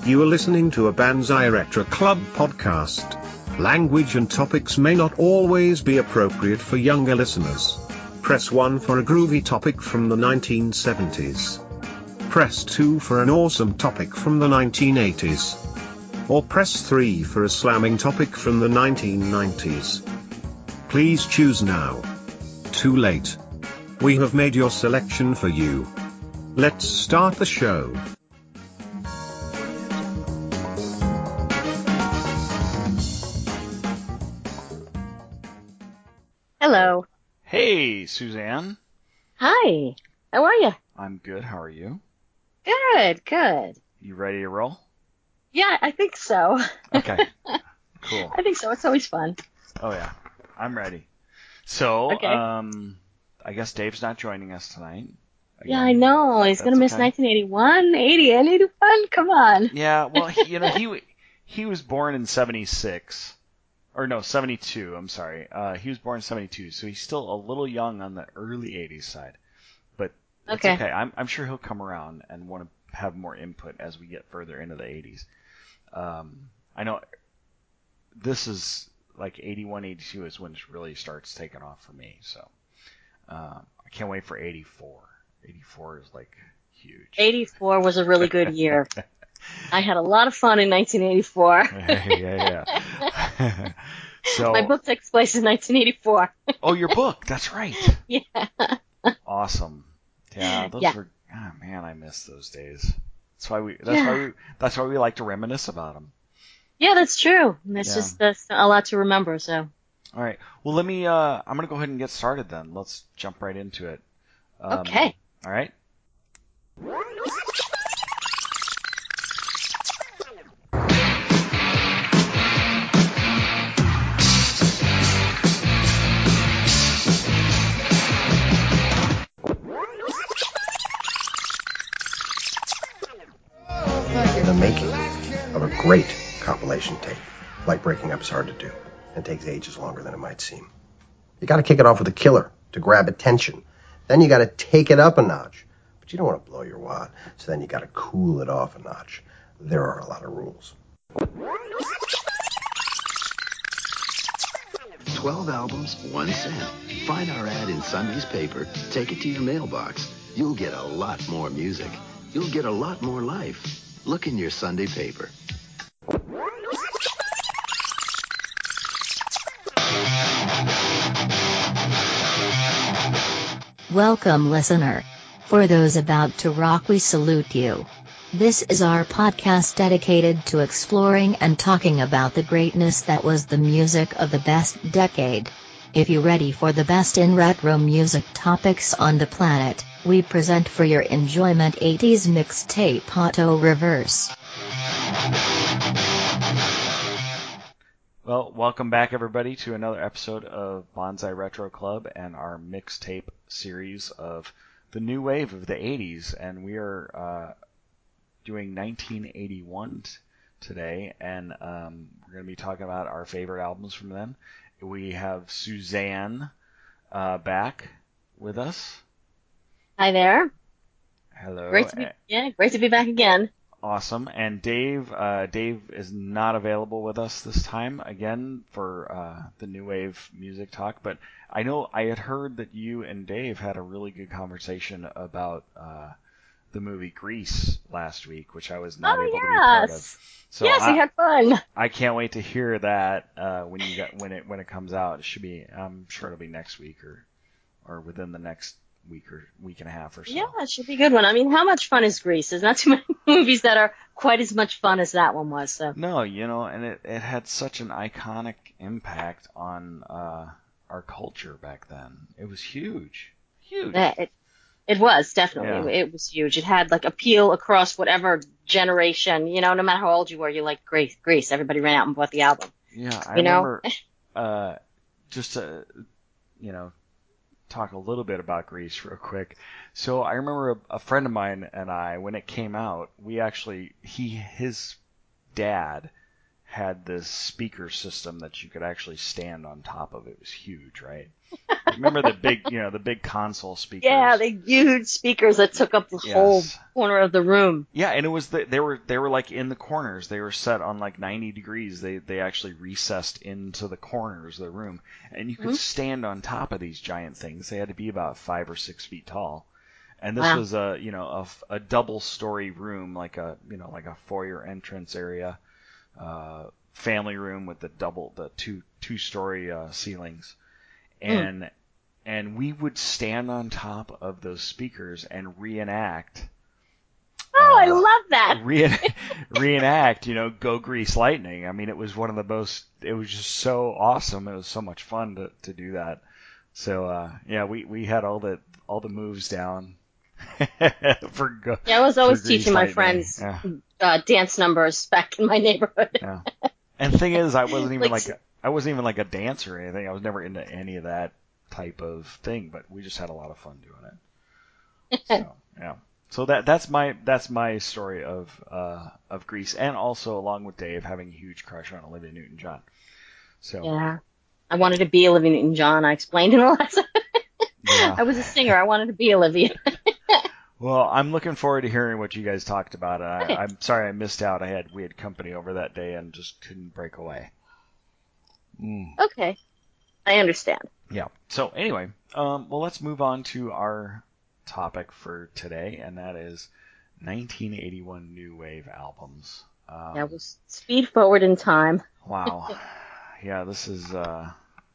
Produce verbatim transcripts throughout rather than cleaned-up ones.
You are listening to a Banzai Retro Club podcast. Language and topics may not always be appropriate for younger listeners. Press one for a groovy topic from the nineteen seventies. Press two for an awesome topic from the nineteen eighties. Or press three for a slamming topic from the nineteen nineties. Please choose now. Too late. We have made your selection for you. Let's start the show. Hello. Hey, Suzanne. Hi. How are you? I'm good. How are you? Good, good. You ready to roll? Yeah, I think so. Okay. Cool. I think so. It's always fun. Oh, yeah. I'm ready. So, Okay. um, I guess Dave's not joining us tonight. Again. Yeah, I know. He's going to miss okay. nineteen eighty-one, eighty, and eighty-one. Come on. Yeah, well, he, you know, he he was born in seventy-six. Or no, seventy-two, I'm sorry. Uh, he was born in seventy-two, so he's still a little young on the early eighties side. But that's okay. okay. I'm, I'm sure he'll come around and want to have more input as we get further into the eighties. Um, I know this is like eighty-one, eighty-two is when it really starts taking off for me. So um, I can't wait for eighty-four. eighty-four is like huge. eighty-four was a really good year. I had a lot of fun in nineteen eighty-four. yeah, yeah. So my book takes place in nineteen eighty-four. Oh, your book. That's right. Yeah. Awesome. Yeah, those yeah. were. Oh man, I miss those days. That's why we. That's yeah. why we. That's why we like to reminisce about them. Yeah, that's true. That's yeah. just that's a lot to remember. So. All right. Well, let me. Uh, I'm gonna go ahead and get started then. Let's jump right into it. Um, okay. All right. The making of a great compilation tape. Like breaking up is hard to do, and takes ages longer than it might seem. You gotta kick it off with a killer to grab attention. Then you gotta take it up a notch. But you don't want to blow your wad, so then you gotta cool it off a notch. There are a lot of rules. Twelve albums, one cent. Find our ad in Sunday's paper, take it to your mailbox. You'll get a lot more music. You'll get a lot more life. Look in your Sunday paper. Welcome, listener. For those about to rock, we salute you. This is our podcast dedicated to exploring and talking about the greatness that was the music of the best decade. If you're ready for the best in retro music topics on the planet, we present for your enjoyment eighties Mixtape Auto Reverse. Well, welcome back everybody to another episode of Banzai Retro Club and our mixtape series of the new wave of the eighties, and we are uh, doing nineteen eighty-one t- today, and um, we're going to be talking about our favorite albums from then. We have Suzanne uh, back with us. Hi there. Hello. Great to be yeah, great to be back again. Awesome. And Dave, uh, Dave is not available with us this time again for uh, the New Wave music talk. But I know I had heard that you and Dave had a really good conversation about uh, the movie Grease last week, which I was not oh, able yes. to be part of. So yes, I, we had fun. I can't wait to hear that uh, when you get when it when it comes out. It should be. I'm sure it'll be next week or or within the next week or week and a half or so. Yeah, it should be a good one. I mean, how much fun is Grease? There's not too many movies that are quite as much fun as that one was. So. No, you know, and it, it had such an iconic impact on uh, our culture back then. It was huge. Huge. Yeah, it, it was, definitely. Yeah. It was huge. It had, like, appeal across whatever generation. You know, no matter how old you were, you liked Grease. Grease. Everybody ran out and bought the album. Yeah, I you remember, uh, just to, you know, talk a little bit about Grease real quick. So I remember a, a friend of mine and I, when it came out, we actually, he, his dad had this speaker system that you could actually stand on top of. It was huge, right? Remember the big, you know, the big console speakers? Yeah, the huge speakers that took up the Yes. whole corner of the room. Yeah, and it was the, they were they were like in the corners. They were set on like ninety degrees. They they actually recessed into the corners of the room, and you could Mm-hmm. stand on top of these giant things. They had to be about five or six feet tall, and this Wow. was a you know a, a double story room, like a you know like a foyer entrance area, uh, family room with the double the two two story uh, ceilings, and. Mm. And we would stand on top of those speakers and reenact. Oh, uh, I love that. Re- reenact, you know, Go Grease Lightning. I mean, it was one of the most, it was just so awesome. It was so much fun to, to do that. So, uh, yeah, we, we had all the, all the moves down for Go Yeah, I was always teaching my Lightning. friends yeah. uh, dance numbers back in my neighborhood. Yeah. And the thing is, I wasn't even Like- like, a, I wasn't even like a dancer or anything. I was never into any of that type of thing, but we just had a lot of fun doing it. So, yeah. So that that's my that's my story of uh, of Grease, and also along with Dave having a huge crush on Olivia Newton-John. So Yeah. I wanted to be Olivia Newton-John. I explained in the last. yeah. I was a singer. I wanted to be Olivia. Well, I'm looking forward to hearing what you guys talked about. I, Okay. I'm sorry I missed out. I had we had company over that day and just couldn't break away. Mm. Okay. I understand. Yeah. So anyway, um, well, let's move on to our topic for today, and that is nineteen eighty-one new wave albums. Um, Yeah, we'll speed forward in time. Wow. Yeah, this is. Uh,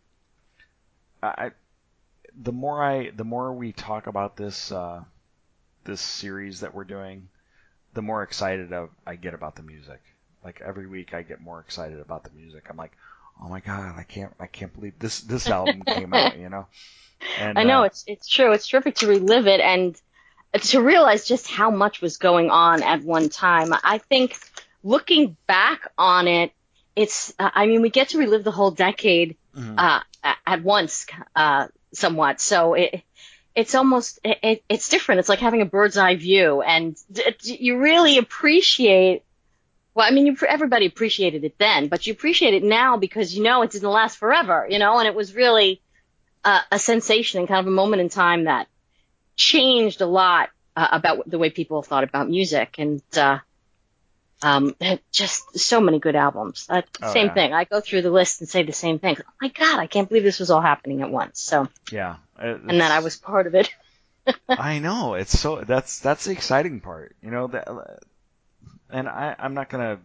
I the more I the more we talk about this uh, this series that we're doing, the more excited I, I get about the music. Like every week, I get more excited about the music. I'm like, oh my god, I can't I can't believe this this album came out. You know. And, I know, uh, it's it's true. It's terrific to relive it and to realize just how much was going on at one time. I think looking back on it, it's, uh, I mean, we get to relive the whole decade mhm. uh, at once, uh, somewhat. So it, it's almost, it, it's different. It's like having a bird's eye view, and you really appreciate, well, I mean, you, everybody appreciated it then, but you appreciate it now because you know it didn't last forever, you know, and it was really uh, a sensation and kind of a moment in time that changed a lot uh, about the way people thought about music, and uh, um, just so many good albums. Uh, Oh, same yeah. thing. I go through the list and say the same thing. Oh my God, I can't believe this was all happening at once. So, Yeah. It- and that I it's- was part of it. I know, it's so that's that's the exciting part, you know. That, and I I'm not gonna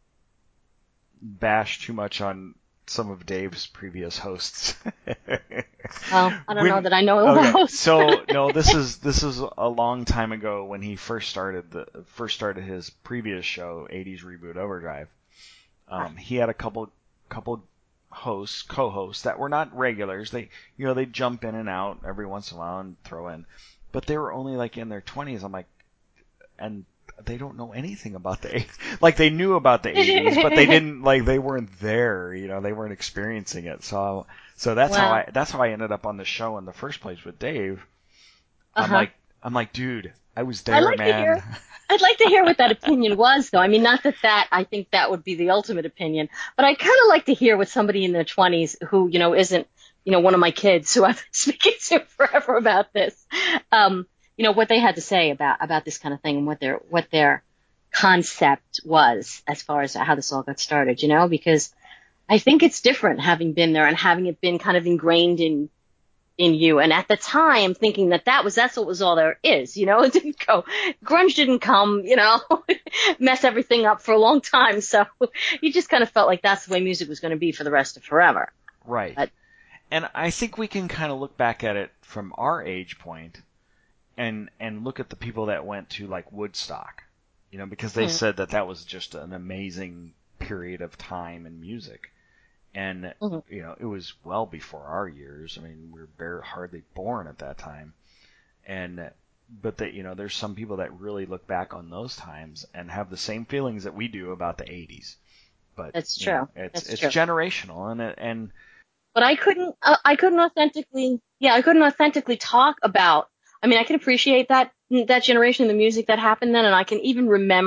bash too much on some of Dave's previous hosts. Well, I don't When- know that I know all okay, those. so no, this is this is a long time ago when he first started the first started his previous show, eighties Reboot Overdrive. Um, he had a couple couple hosts, co-hosts that were not regulars. They you know they jump in and out every once in a while and throw in, but they were only like in their twenties. I'm like, and they don't know anything about the eighties. Like they knew about the eighties, but they didn't like they weren't there. You know, they weren't experiencing it. So so that's how Wow. I that's how I ended up on the show in the first place with Dave. I'm Uh-huh. like I'm like, dude, I was there, I'd like to man. hear- I'd like to hear what that opinion was, though. I mean, not that that, I think that would be the ultimate opinion, but I'd kind of like to hear what somebody in their twenties who, you know, isn't, you know, one of my kids who I've been speaking to forever about this, um, you know, what they had to say about, about this kind of thing and what their, what their concept was as far as how this all got started, you know, because I think it's different having been there and having it been kind of ingrained in, in you. And at the time thinking that that was, that's what was all there is, you know, it didn't go, grunge didn't come, you know, mess everything up for a long time. So you just kind of felt like that's the way music was going to be for the rest of forever. Right. But- And I think we can kind of look back at it from our age point and and look at the people that went to like Woodstock, you know, because they Mhm. said that that was just an amazing period of time in music. And, Mhm. you know, it was well before our years. I mean, we were bare, hardly born at that time. And, but that, you know, there's some people that really look back on those times and have the same feelings that we do about the eighties. But That's you know, true. it's That's it's true. generational, and it, and But I couldn't, uh, I couldn't authentically, yeah, I couldn't authentically talk about, I mean, I can appreciate that, that generation, the music that happened then, and I can even remember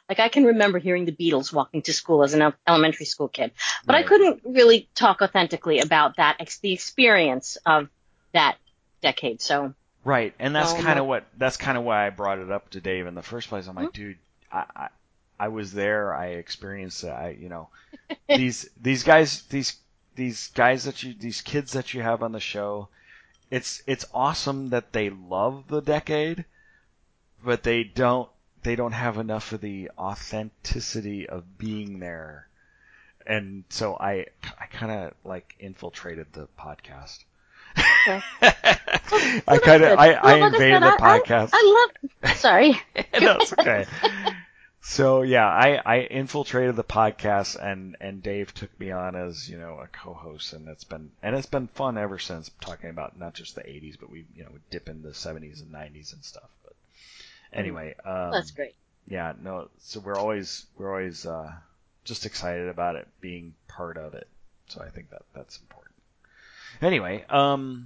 Like I can remember hearing the Beatles walking to school as an el- elementary school kid, but Right. I couldn't really talk authentically about that, ex- the experience of that decade. So. Right, and that's No, kind no. of what that's kind of why I brought it up to Dave in the first place. I'm like, dude, I, I I was there. I experienced it. I you know these these guys these these guys that you these kids that you have on the show. It's it's awesome that they love the decade, but they don't they don't have enough of the authenticity of being there. And so I I kind of like infiltrated the podcast. Okay. I kind of I, I Well, like I invaded said, the I- I- podcast. I love. Sorry. That's okay. So yeah, I, I infiltrated the podcast, and, and Dave took me on as, you know, a co-host, and it's been and it's been fun ever since, talking about not just the eighties, but we you know we dip into the seventies and nineties and stuff. But anyway, um, That's great. yeah, no, so we're always we're always uh, just excited about it being part of it. So I think that that's important. Anyway, um,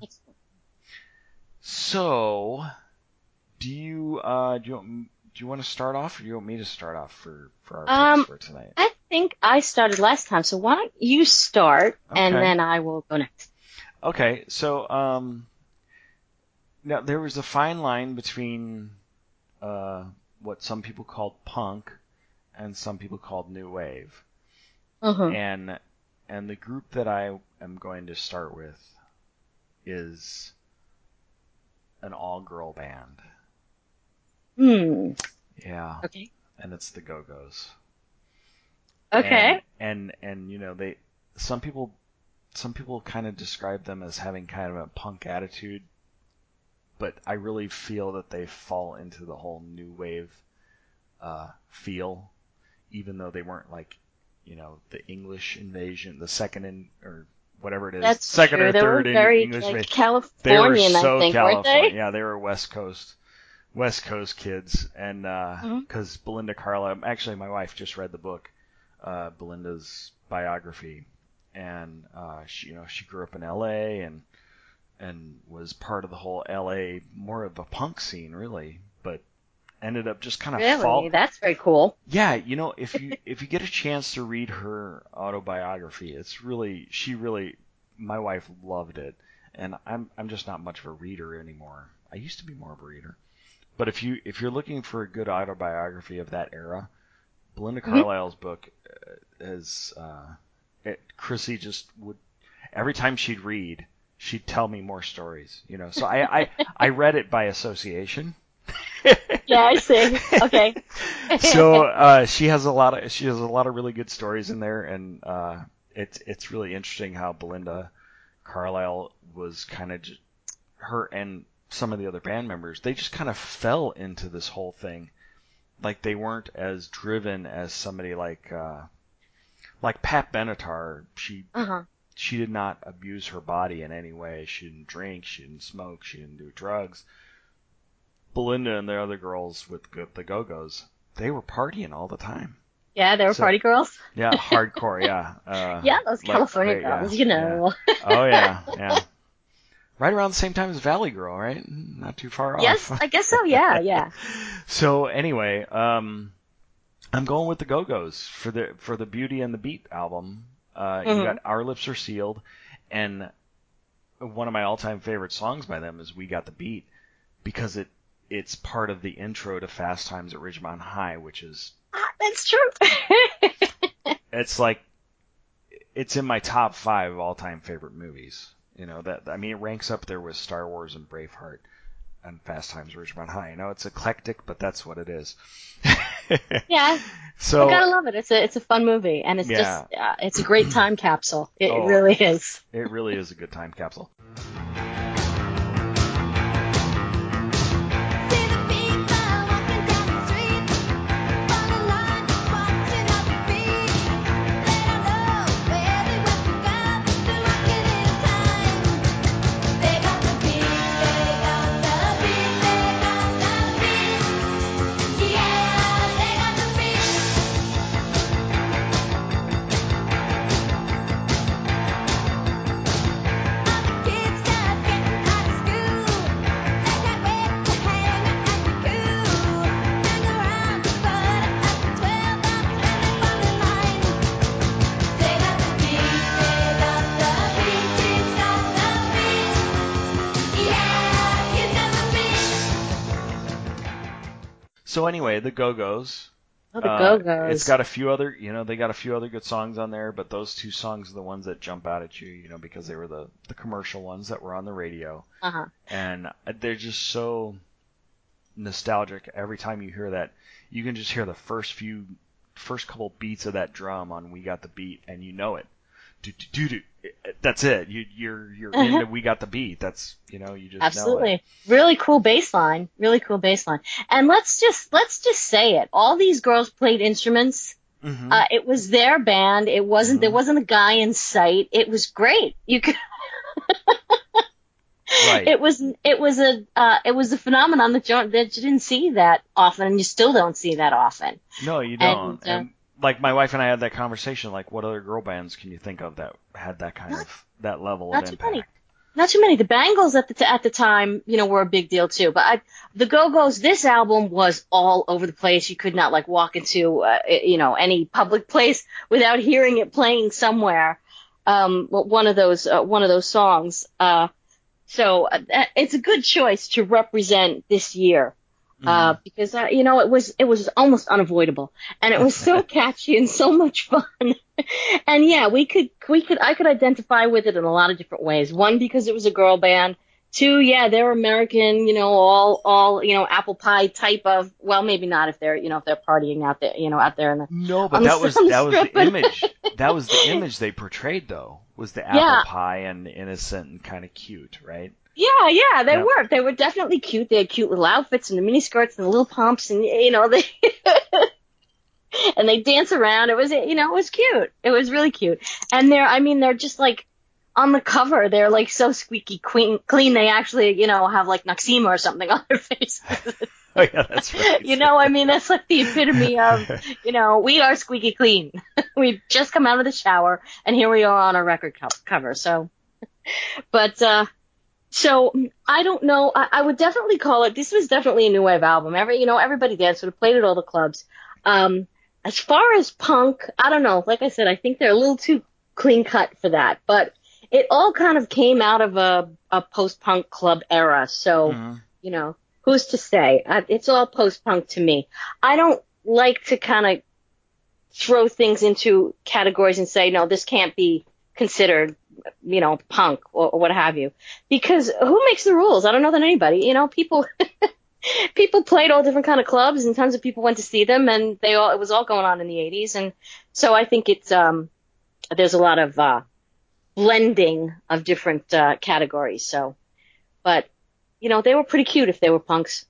so do you uh do you want, do you want to start off, or do you want me to start off for for our Um, picks for tonight? I think I started last time, so why don't you start, and Okay. then I will go next. Okay, so um, now there was a fine line between uh what some people called punk and some people called new wave, Mm-hmm. and and the group that I am going to start with is an all-girl band. Hmm. Yeah, Okay. and it's the Go-Go's. Okay. And, and and you know they some people some people kind of describe them as having kind of a punk attitude, but I really feel that they fall into the whole new wave uh, feel, even though they weren't like, you know, the English invasion, the second in or whatever it is, That's second true. or They were third in very English like, invasion. They were Californian, so I think, weren't California. they? Yeah, they were West Coast, West Coast kids, and because Mhm. Belinda Carlisle, actually, my wife just read the book, uh, Belinda's biography, and uh, she, you know, she grew up in L A and and was part of the whole L A, more of a punk scene, really, but ended up just kind of Really? fall. That's very cool. Yeah, you know, if you if you get a chance to read her autobiography, it's really she really my wife loved it, and I'm I'm just not much of a reader anymore. I used to be more of a reader, but if you if you're looking for a good autobiography of that era, Belinda Mhm. Carlisle's book uh, is uh, it, Chrissy just would every time she'd read, she'd tell me more stories, you know. So I I, I read it by association. Yeah, I see. Okay. So uh, she has a lot of she has a lot of really good stories in there, and uh, it's it's really interesting how Belinda Carlisle was kind of just, her and some of the other band members, they just kind of fell into this whole thing, like they weren't as driven as somebody like uh, like Pat Benatar. She Uh-huh. she did not abuse her body in any way. She didn't drink. She didn't smoke. She didn't do drugs. Belinda and the other girls with go- the Go-Go's, they were partying all the time. Yeah, they were So- party girls. Yeah, hardcore, yeah. Uh, Yeah, those like, California great, yeah, girls, you know. yeah. Oh, yeah, yeah. Right around the same time as Valley Girl, right? Not too far Yes, off. I guess so. Yeah, yeah. So anyway, um, I'm going with the Go-Go's for the for the Beauty and the Beat album. Uh, You Mhm. got Our Lips Are Sealed, and one of my all-time favorite songs by them is We Got the Beat, because it it's part of the intro to Fast Times at Ridgemont High, which is Ah, that's true. it's like it's in my top five of all-time favorite movies. You know that I mean it ranks up there with Star Wars and Braveheart and Fast Times at Ridgemont High. You know it's eclectic, but that's what it is. Yeah. So I gotta love it. It's a it's a fun movie, and it's Yeah. just uh, it's a great time capsule. It, Oh. it really is. it really is a good time capsule. Kids So anyway, the Go-Go's. Oh, the uh, Go-Go's. It's got a few other, you know, they got a few other good songs on there, but those two songs are the ones that jump out at you, you know, because they were the, the commercial ones that were on the radio. Uh-huh. And they're just so nostalgic. Every time you hear that, you can just hear the first few, first couple beats of that drum on "We Got the Beat," and you know it. Do, do, do, do. That's it. You, you're you're Uh-huh. into "We Got the Beat." That's, you know, you just Absolutely. know it. Really cool bass line. Really cool bass line. And let's just let's just say it. All these girls played instruments. Mm-hmm. Uh, it was their band. It wasn't Mhm. there wasn't a guy in sight. It was great. You could Right. It was it was a uh, it was a phenomenon that you, that you didn't see that often, and you still don't see that often. No, you don't. And, uh, And like my wife and I had that conversation. Like, what other girl bands can you think of that had that kind Not- of that level not of too impact? many. Not too many. The Bangles at the t- at the time, you know, were a big deal too. But I, the Go-Go's, this album was all over the place. You could not like walk into, uh, you know, any public place without hearing it playing somewhere. Um, well, one of those, uh, one of those songs. Uh, so uh, it's a good choice to represent this year. Uh, because, uh, you know, it was, it was almost unavoidable, and it was so catchy and so much fun. And yeah, we could, we could, I could identify with it in a lot of different ways. One, because it was a girl band. Two, yeah, they're American, you know, all, all, you know, apple pie type of, well, maybe not if they're, you know, if they're partying out there, you know, out there in the, No, but on the- that was on the that was the strip, but- image. That was the image they portrayed, though. Was the apple Yeah. pie and innocent and kind of cute, right? Yeah, yeah, they Yep. were. They were definitely cute. They had cute little outfits and the mini skirts and the little pumps, and you know they and they dance around. It was, you know, it was cute. It was really cute. And they're, I mean, they're just like on the cover. They're like so squeaky clean. Clean. They actually, you know, have like Noxema or something on their faces. Oh yeah, that's right. You know, I mean, that's like the epitome of, you know, we are squeaky clean. We've just come out of the shower, and here we are on a record co- cover. So, but. uh So I don't know. I, I would definitely call it. This was definitely a new wave album. Every, you know, everybody danced. Would have played at all the clubs. Um, as far as punk, I don't know. Like I said, I think they're a little too clean cut for that. But it all kind of came out of a, a post punk club era. So Mhm. you know, who's to say? I, it's all post punk to me. I don't like to kind of throw things into categories and say, no, this can't be considered, you know, punk or, or what have you. Because who makes the rules? I don't know that anybody. You know, people people played all different kind of clubs, and tons of people went to see them, and they all it was all going on in the eighties. And so I think it's um there's a lot of uh blending of different uh categories. So, but you know, they were pretty cute if they were punks.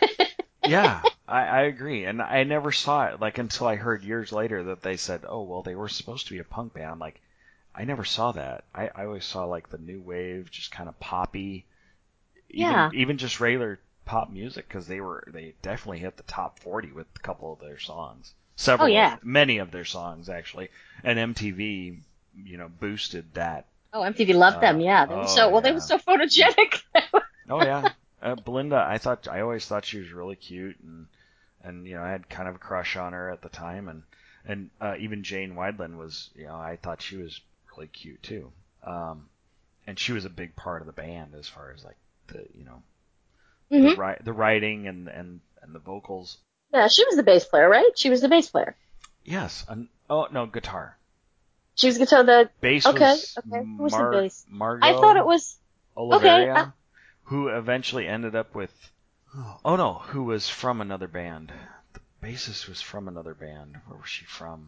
Yeah, I, I agree, and I never saw it like until I heard years later that they said, "Oh, well, they were supposed to be a punk band." I'm like, I never saw that. I, I always saw like the new wave, just kind of poppy, even Yeah. even just regular pop music, because they were they definitely hit the top forty with a couple of their songs, several, Oh, yeah. of, many of their songs actually, and M T V, you know, boosted that. Oh, M T V loved them. Uh, Yeah, they were oh, so well. They yeah. were so photogenic. Oh yeah, uh, Belinda. I thought I always thought she was really cute, and and you know I had kind of a crush on her at the time, and and uh, even Jane Wiedlin was, you know, I thought she was really cute too. Um, and she was a big part of the band as far as like the you know hmm the, ri- the writing and and and the vocals. Yeah, she was the bass player, right? She was the bass player. Yes. And, oh no, guitar. She was guitar. The Bass okay, was okay. Who was the Mar- bass? Margot I thought it was Oliveria, okay, uh- who eventually ended up with. Oh no, who was from another band. The bassist was from another band. Where was she from?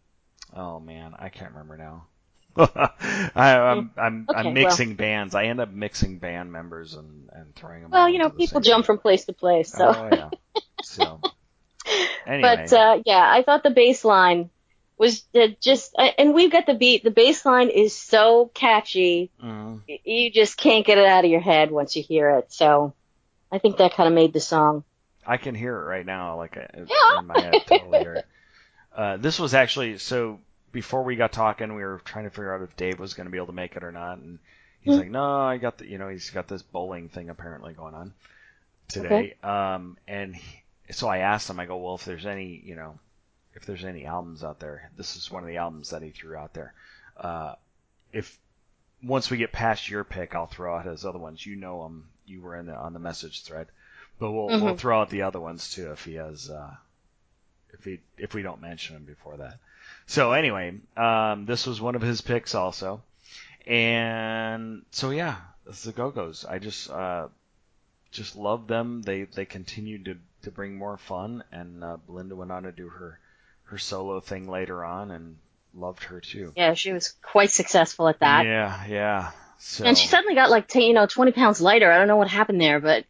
Oh man, I can't remember now. I, I'm I'm Okay, I'm mixing bands. I end up mixing band members and, and throwing them. well, all you know, into the people same jump from place to place. So, Oh yeah. So anyway, but uh, yeah, I thought the bass line was uh, just, uh, and we've got the beat. The bass line is so catchy, mm, y- you just can't get it out of your head once you hear it. So, I think that kind of made the song. I can hear it right now. Like I- Yeah. in my head, totally hear it. Uh, this was actually so. Before we got talking, we were trying to figure out if Dave was going to be able to make it or not, and he's Mhm. like, "No, I got the, you know, he's got this bowling thing apparently going on today." Um, and he, so I asked him, I go, "Well, if there's any, you know, if there's any albums out there, this is one of the albums that he threw out there. Uh, if once we get past your pick, I'll throw out his other ones. You know them. You were in the, on the message thread, But we'll Mhm. we'll throw out the other ones too if he has uh, if he if we don't mention him before that. So anyway, um, this was one of his picks also, and so yeah, this is the Go-Go's. I just uh, just love them. They they continued to, to bring more fun, and uh, Belinda went on to do her her solo thing later on, and loved her too. Yeah, she was quite successful at that. Yeah, yeah. So, And she suddenly got like, t- you know, twenty pounds lighter. I don't know what happened there, but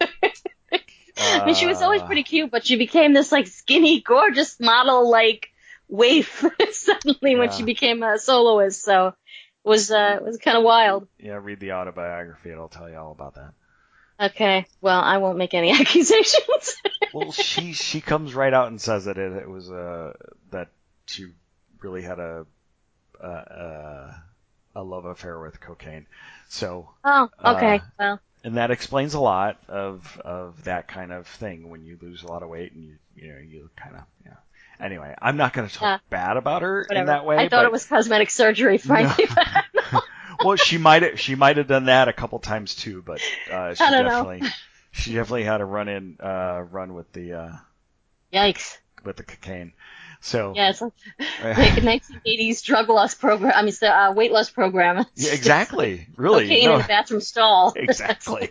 I mean, she was always uh, pretty cute, but she became this like skinny, gorgeous model, like waif suddenly when Yeah. she became a soloist. So it was, uh, it was kind of wild. Yeah, read the autobiography. It'll tell you all about that. Okay, well, I won't make any accusations. Well, she she comes right out and says that it, it was uh, that she really had a a, a a love affair with cocaine. So, Oh, okay, uh, well, and that explains a lot of of that kind of thing when you lose a lot of weight and you you know you kind of yeah. Anyway, I'm not going to talk Yeah. bad about her whatever. in that way. I thought but it was cosmetic surgery, frankly. Well, she might have she might have done that a couple times too, but uh, she I don't know. definitely she definitely had a run in uh, run with the uh, Yikes. with the cocaine. So Yeah, it's like, like a nineteen eighties drug loss program. I mean, so, uh, weight loss program. yeah, exactly, really, Cocaine no, in a bathroom stall. exactly.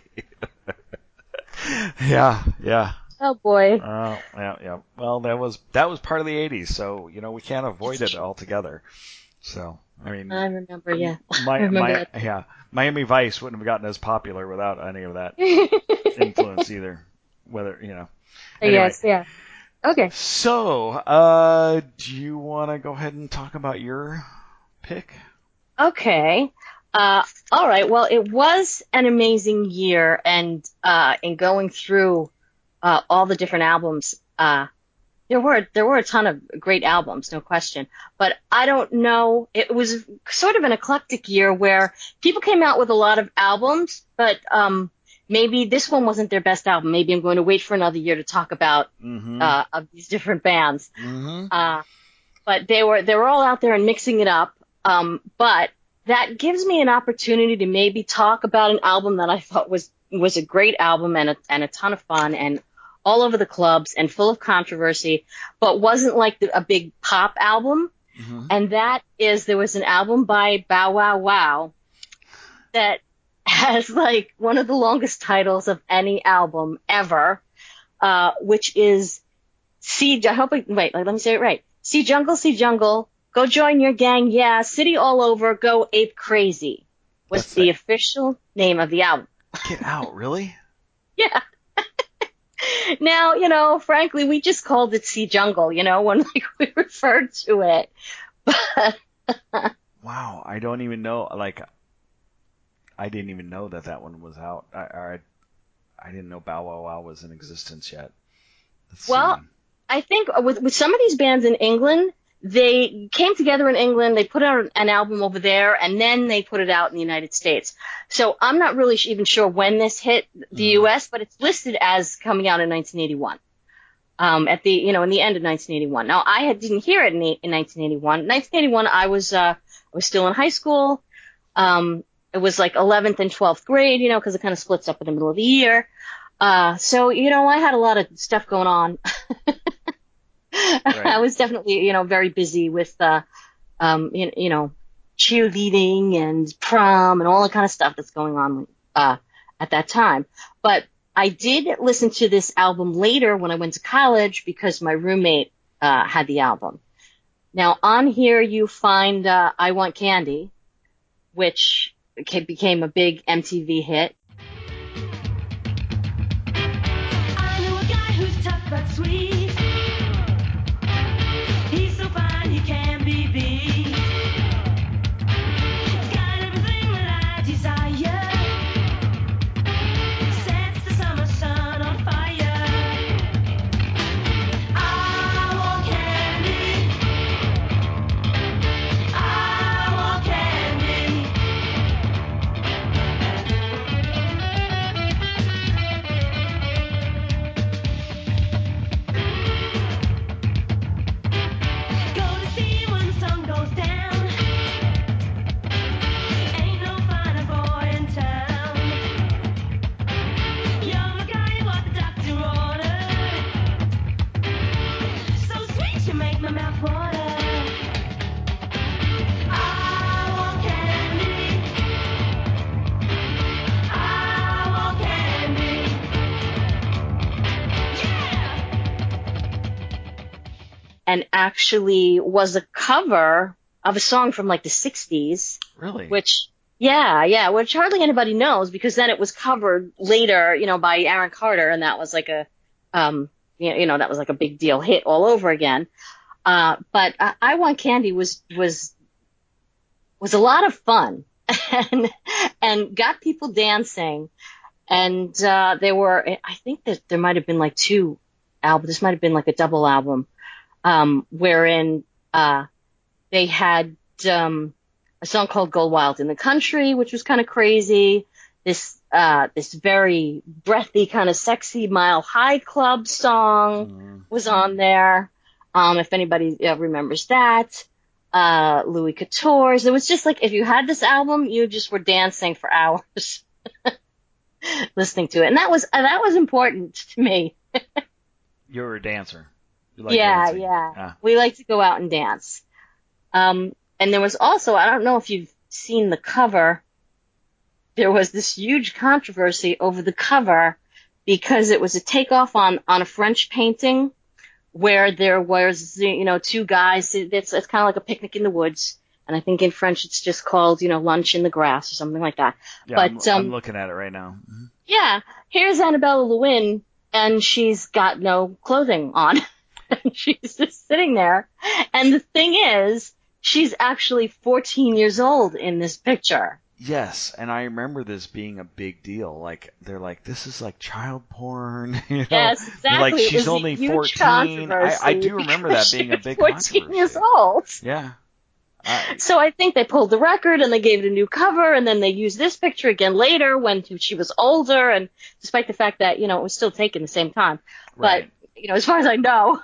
yeah, yeah. Oh boy. Uh, yeah, yeah. Well, that was that was part of the eighties, so you know we can't avoid it altogether. So I mean, I remember, yeah. my, I remember my that. yeah, Miami Vice wouldn't have gotten as popular without any of that influence either. Whether you know. Anyway, Yes, yeah. Okay. so uh, do you want to go ahead and talk about your pick? Okay. Uh, all right. Well, it was an amazing year, and uh, in going through uh, all the different albums, uh, there were there were a ton of great albums, no question. But I don't know. It was sort of an eclectic year where people came out with a lot of albums, but um, maybe this one wasn't their best album. Maybe I'm going to wait for another year to talk about Mm-hmm. uh, of these different bands. Mm-hmm. Uh, but they were they were all out there and mixing it up. Um, but that gives me an opportunity to maybe talk about an album that I thought was was a great album and a, and a ton of fun and all over the clubs and full of controversy, but wasn't like the, a big pop album. Mm-hmm. And that is, there was an album by Bow Wow Wow that has like one of the longest titles of any album ever, uh, which is See, I hope I, wait, let me say it right. See Jungle, See Jungle, Go Join Your Gang, Yeah, City All Over, Go Ape Crazy was That's the it. official name of the album. Get out, really? Yeah. Now, you know, frankly, we just called it Sea Jungle, you know, when like we referred to it. But Wow, I don't even know. Like, I didn't even know that that one was out. I I, I didn't know Bow Wow Wow was in existence yet. Let's Well, see. I think with with some of these bands in England, they came together in England, they put out an album over there, and then they put it out in the United States. So I'm not really sh- even sure when this hit the Mhm. U S, but it's listed as coming out in nineteen eighty-one. Um, at the, you know, in the end of nineteen eighty-one. Now, I had, didn't hear it in, in nineteen eighty-one. nineteen eighty-one, I was, uh, I was still in high school. Um, it was like eleventh and twelfth grade, you know, because it kind of splits up in the middle of the year. Uh, so, you know, I had a lot of stuff going on. Right. I was definitely, you know, very busy with, uh, um, you, you know, cheerleading and prom and all the kind of stuff that's going on, uh, at that time. But I did listen to this album later when I went to college because my roommate, uh, had the album. Now on here you find, uh, I Want Candy, which ca- became a big M T V hit. I know a guy who's tough but sweet. He's so fine he can be beat. Got everything that I desire. Sets the summer sun on fire. I want candy. I want candy. and actually was a cover of a song from like the sixties. Really? Which, yeah, yeah, which hardly anybody knows because then it was covered later, you know, by Aaron Carter, and that was like a, um, you know, you know, that was like a big deal hit all over again. Uh, but I, I Want Candy was was was a lot of fun and and got people dancing. And uh, there were, I think that there might have been like two albums. This might have been like a double album, um, wherein uh, they had um, a song called "Go Wild in the Country," which was kind of crazy. This uh, this very breathy, kind of sexy Mile High Club song Mm. was on there. Um, if anybody uh, remembers that. Uh, Louis Couture's. It was just like, if you had this album, you just were dancing for hours listening to it. And that was, uh, that was important to me. You were a dancer. You like Yeah, dancing. yeah. Ah. We like to go out and dance. Um, and there was also, I don't know if you've seen the cover, there was this huge controversy over the cover because it was a takeoff on, on a French painting where there was, you know, two guys. It's, it's kind of like a picnic in the woods. And I think in French it's just called, you know, lunch in the grass or something like that. Yeah, but, I'm, um, I'm looking at it right now. Mhm. yeah, here's Annabella Lewin, and she's got no clothing on. She's just sitting there. And the thing is, she's actually fourteen years old in this picture. Yes, and I remember this being a big deal. Like, they're like, this is like child porn. You know? Yes, They're exactly. like, It she's was a only huge fourteen. I, I controversy do remember because that being she a was big fourteen controversy. years old. Yeah. I, So I think they pulled the record and they gave it a new cover, and then they used this picture again later when she was older, and despite the fact that, you know, it was still taken the same time. right. But, you know, as far as I know.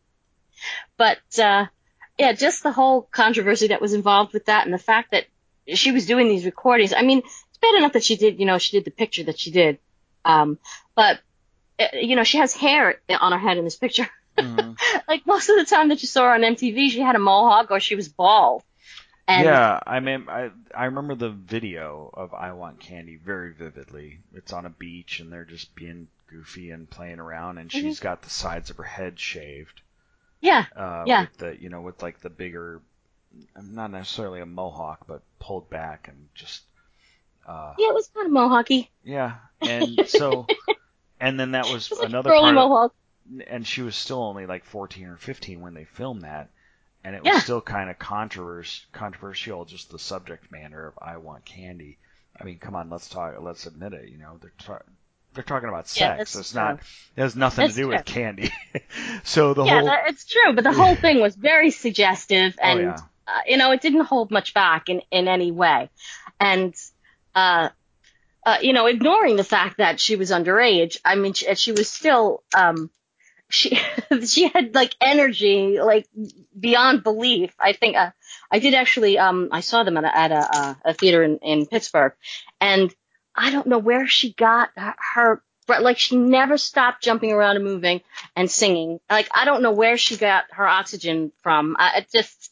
But, uh, yeah, just the whole controversy that was involved with that and the fact that she was doing these recordings. I mean, it's bad enough that she did, you know, she did the picture that she did. Um, but, uh, you know, she has hair on her head in this picture. Mm-hmm. Like most of the time that you saw her on M T V, she had a mohawk or she was bald. And yeah, I mean, I I remember the video of I Want Candy very vividly. It's on a beach and they're just being goofy and playing around, and she's got the sides of her head shaved. yeah, Uh, yeah. With the, you know, with like the bigger, not necessarily a mohawk, but pulled back and just. Uh, Yeah, it was kind of mohawky. yeah, and so, and then that was It was like another a curly part. Of, mohawk. and she was still only like fourteen or fifteen when they filmed that. And it was Yeah. still kind of controvers- controversial, just the subject matter of "I Want Candy." I mean, come on, let's talk. Let's admit it. You know, they're tra- they're talking about Yeah, sex. that's It's true. not. It has nothing That's to do with true. candy. So the Yeah, whole. that, it's true, but the whole thing was very suggestive, Oh, and yeah. uh, you know, it didn't hold much back in in any way, and uh, uh, you know, ignoring the fact that she was underage. I mean, she, she was still um, she she had like energy like beyond belief. I think uh, I did actually um, I saw them at a, at a, uh, a theater in, in Pittsburgh, and I don't know where she got her. her but like she never stopped jumping around and moving and singing. Like I don't know where she got her oxygen from. Uh, it just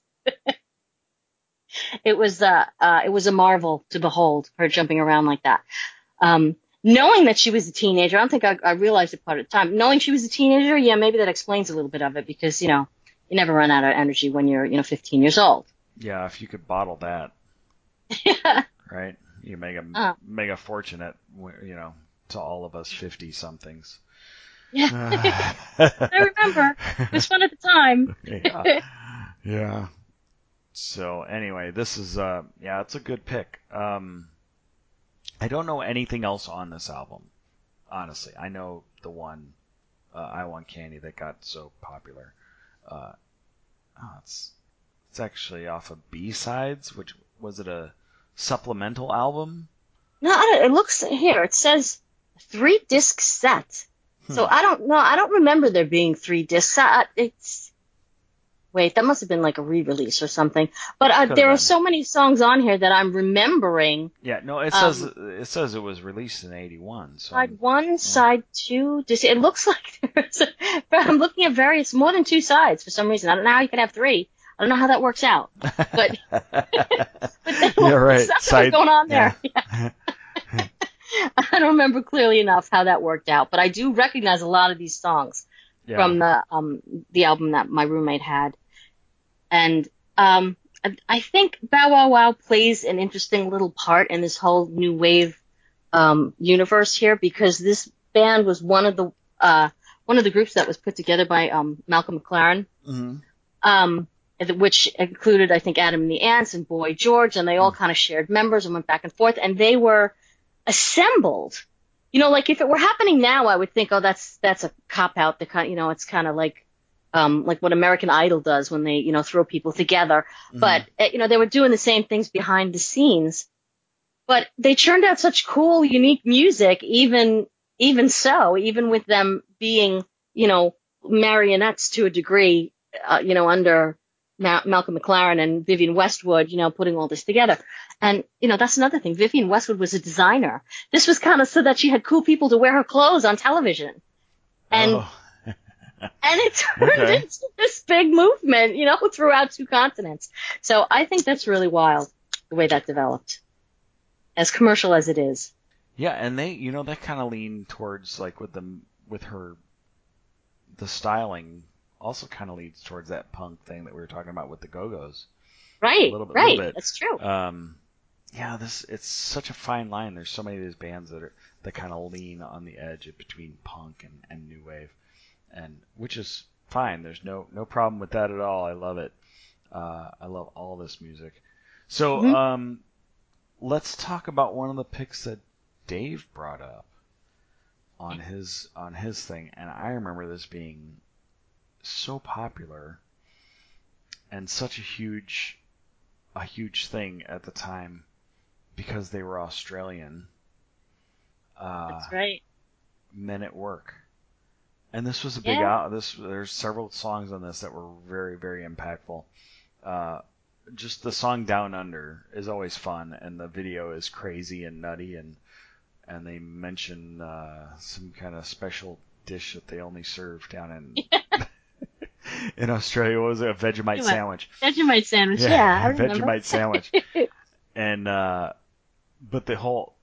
it was uh, uh it was a marvel to behold her jumping around like that. Um, knowing that she was a teenager, I don't think I, I realized it part of the time. Knowing she was a teenager, yeah, maybe that explains a little bit of it because you know you never run out of energy when you're you know fifteen years old. Yeah, if you could bottle that, Yeah. right? You make a Uh. make a fortune at, you know, to all of us fifty somethings. Yeah. I remember. It was fun at the time. yeah. Yeah. So anyway, this is uh yeah, it's a good pick. Um I don't know anything else on this album. Honestly, I know the one uh, I Want Candy that got so popular. Uh oh, it's it's actually off of B-Sides, which was it a supplemental album? No, I don't, it looks here. It says three disc set. So Hmm. I don't know. I don't remember there being three discs. Uh, it's wait, that must have been like a re-release or something. But uh, Could've there are been. so many songs on here that I'm remembering. Yeah, no, it Um, says it says it was released in eighty-one. So Side one, side two. Just, it looks like there's. A, but I'm looking at various more than two sides for some reason. I don't know how you can have three. I don't know how that works out. But but then yeah, right. something Side, was going on there. yeah. I don't remember clearly enough how that worked out, but I do recognize a lot of these songs Yeah. from the um the album that my roommate had, and um I, I think Bow Wow Wow plays an interesting little part in this whole new wave um universe here, because this band was one of the uh one of the groups that was put together by um Malcolm McLaren, Mhm. um which included, I think, Adam and the Ants and Boy George, and they all kind of shared members and went back and forth, and they were assembled. You know, like if it were happening now, I would think, oh, that's that's a cop out. The kind, you know, it's kind of like, um, like what American Idol does when they, you know, throw people together. Mhm. But uh, you know, they were doing the same things behind the scenes. But they churned out such cool, unique music, even even so, even with them being, you know, marionettes to a degree, uh, you know, under Ma- Malcolm McLaren and Vivienne Westwood, you know, putting all this together. And, you know, that's another thing. Vivienne Westwood was a designer. This was kind of so that she had cool people to wear her clothes on television. And, Oh. and it turned Okay. into this big movement, you know, throughout two continents. So I think that's really wild, the way that developed, as commercial as it is. Yeah, and they, you know, that kind of leaned towards like with them with her, the styling also kind of leads towards that punk thing that we were talking about with the Go-Go's. A Right, little bit, right. little bit. That's true. Um, yeah, this it's such a fine line. There's so many of these bands that are that kind of lean on the edge of between punk and, and new wave, and which is fine. There's no no problem with that at all. I love it. Uh, I love all this music. So Mhm. um, let's talk about one of the picks that Dave brought up on his on his thing, and I remember this being so popular and such a huge a huge thing at the time because they were Australian. Uh, That's right. Men at Work, and this was a big Yeah. out. This there's several songs on this that were very very impactful. Uh, just the song Down Under is always fun, and the video is crazy and nutty, and and they mention uh, some kind of special dish that they only serve down in in Australia. What was it? A Vegemite Yeah. sandwich. Vegemite sandwich. Yeah, I remember. Vegemite sandwich. And uh, but the whole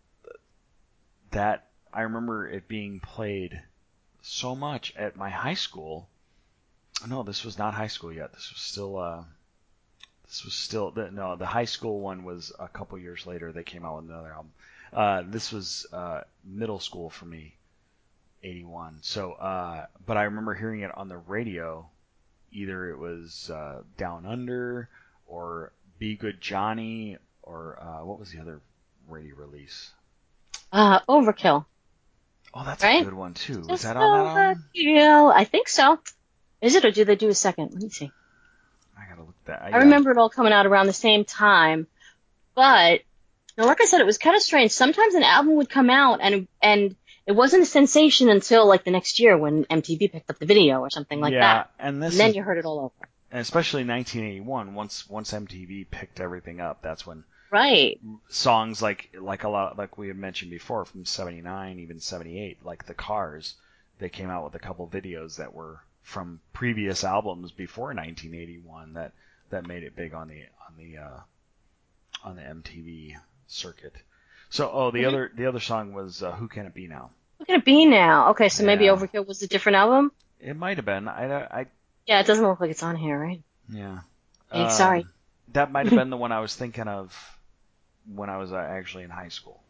that I remember it being played so much at my high school. No, this was not high school yet. This was still uh, this was still the, no. The high school one was a couple years later. They came out with another album. Uh, this was uh, middle school for me, eighty-one. So, uh, but I remember hearing it on the radio. Either it was uh, Down Under or Be Good Johnny or uh, what was the other radio release? Uh, Overkill. Oh, that's Right? a good one too. Was Just that on that album? Overkill. I think so. Is it, or do they do a second? Let me see. I gotta look that. I remember it all coming out around the same time, but you know, like I said, it was kind of strange. Sometimes an album would come out and and it wasn't a sensation until like the next year when M T V picked up the video or something like yeah, that, and this and then is, you heard it all over. and especially in nineteen eighty-one, once once M T V picked everything up, that's when Right. songs like like a lot like we had mentioned before from seventy-nine, even seventy-eight, like the Cars, they came out with a couple videos that were from previous albums before nineteen eighty-one that that made it big on the on the uh, on the M T V circuit. So oh the Mhm. other the other song was uh, Who Can It Be Now? Look at it be now. Okay, so maybe Yeah. Overkill was a different album. It might have been. I I Yeah, it doesn't look like it's on here, right? yeah. Hey, sorry. Um, that might have been the one I was thinking of when I was uh, actually in high school.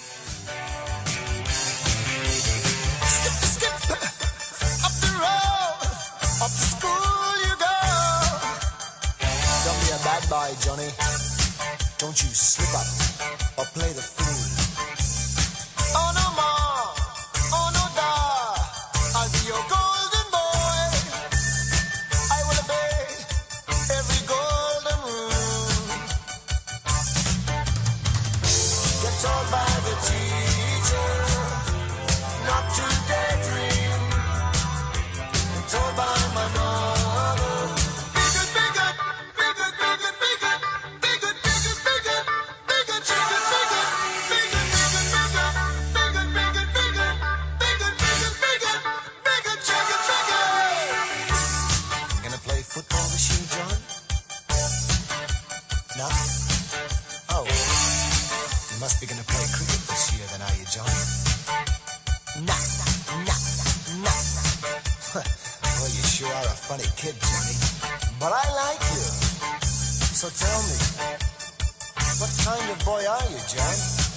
Up the road, up to school you go. Don't be a bad boy, Johnny. Don't you slip up or play the fool. Oh no more, oh no da. I'll be your golden boy. I will obey every golden rule. Get told by the teacher not to daydream. Told by my mother. Be good, be good, be good, be good, be good, be good, be good, be good, be good, chicken, be good, be good, be good, be good, be good, be good, be good, be good, be good, be good, be good, chicken, be good. Gonna play football this year, John? No? Oh, you must be gonna play cricket this year, then, are you, John? No, no, no, no. sure are a funny kid, Johnny. But I like you. So tell me, what kind of boy are you, John?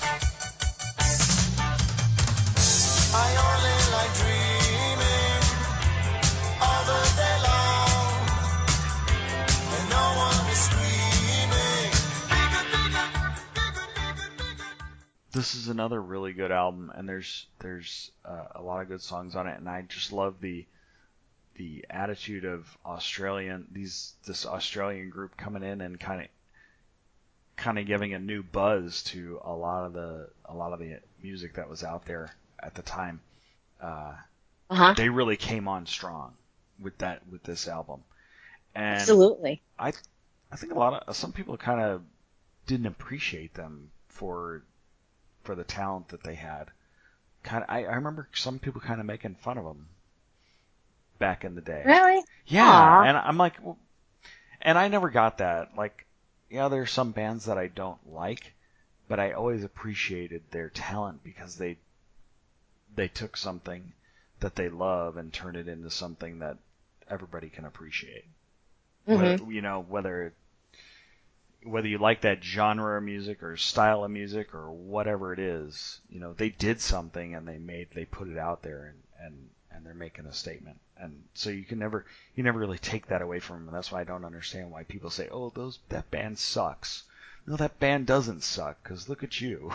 I only like dreaming all the day long, and no one is screaming. Bigger, bigger, bigger, bigger, bigger. This is another really good album, and there's there's uh, a lot of good songs on it, and I just love the the attitude of Australian these this Australian group coming in and kind of kind of giving a new buzz to a lot of the a lot of the music that was out there at the time. Uh, Uh-huh. they really came on strong with that with this album, and Absolutely. I I think a lot of some people kind of didn't appreciate them for for the talent that they had. Kind of, I, I remember some people kind of making fun of them back in the day. Really? Yeah, Aw. and I'm like, well, and I never got that. Like, yeah, there's some bands that I don't like, but I always appreciated their talent because they they took something that they love and turned it into something that everybody can appreciate. Mhm. Whether, you know, whether whether you like that genre of music or style of music or whatever it is, you know, they did something and they made they put it out there and and and they're making a statement. And so you can never you never really take that away from them. And that's why I don't understand why people say, "Oh, those that band sucks." No, that band doesn't suck because look at you.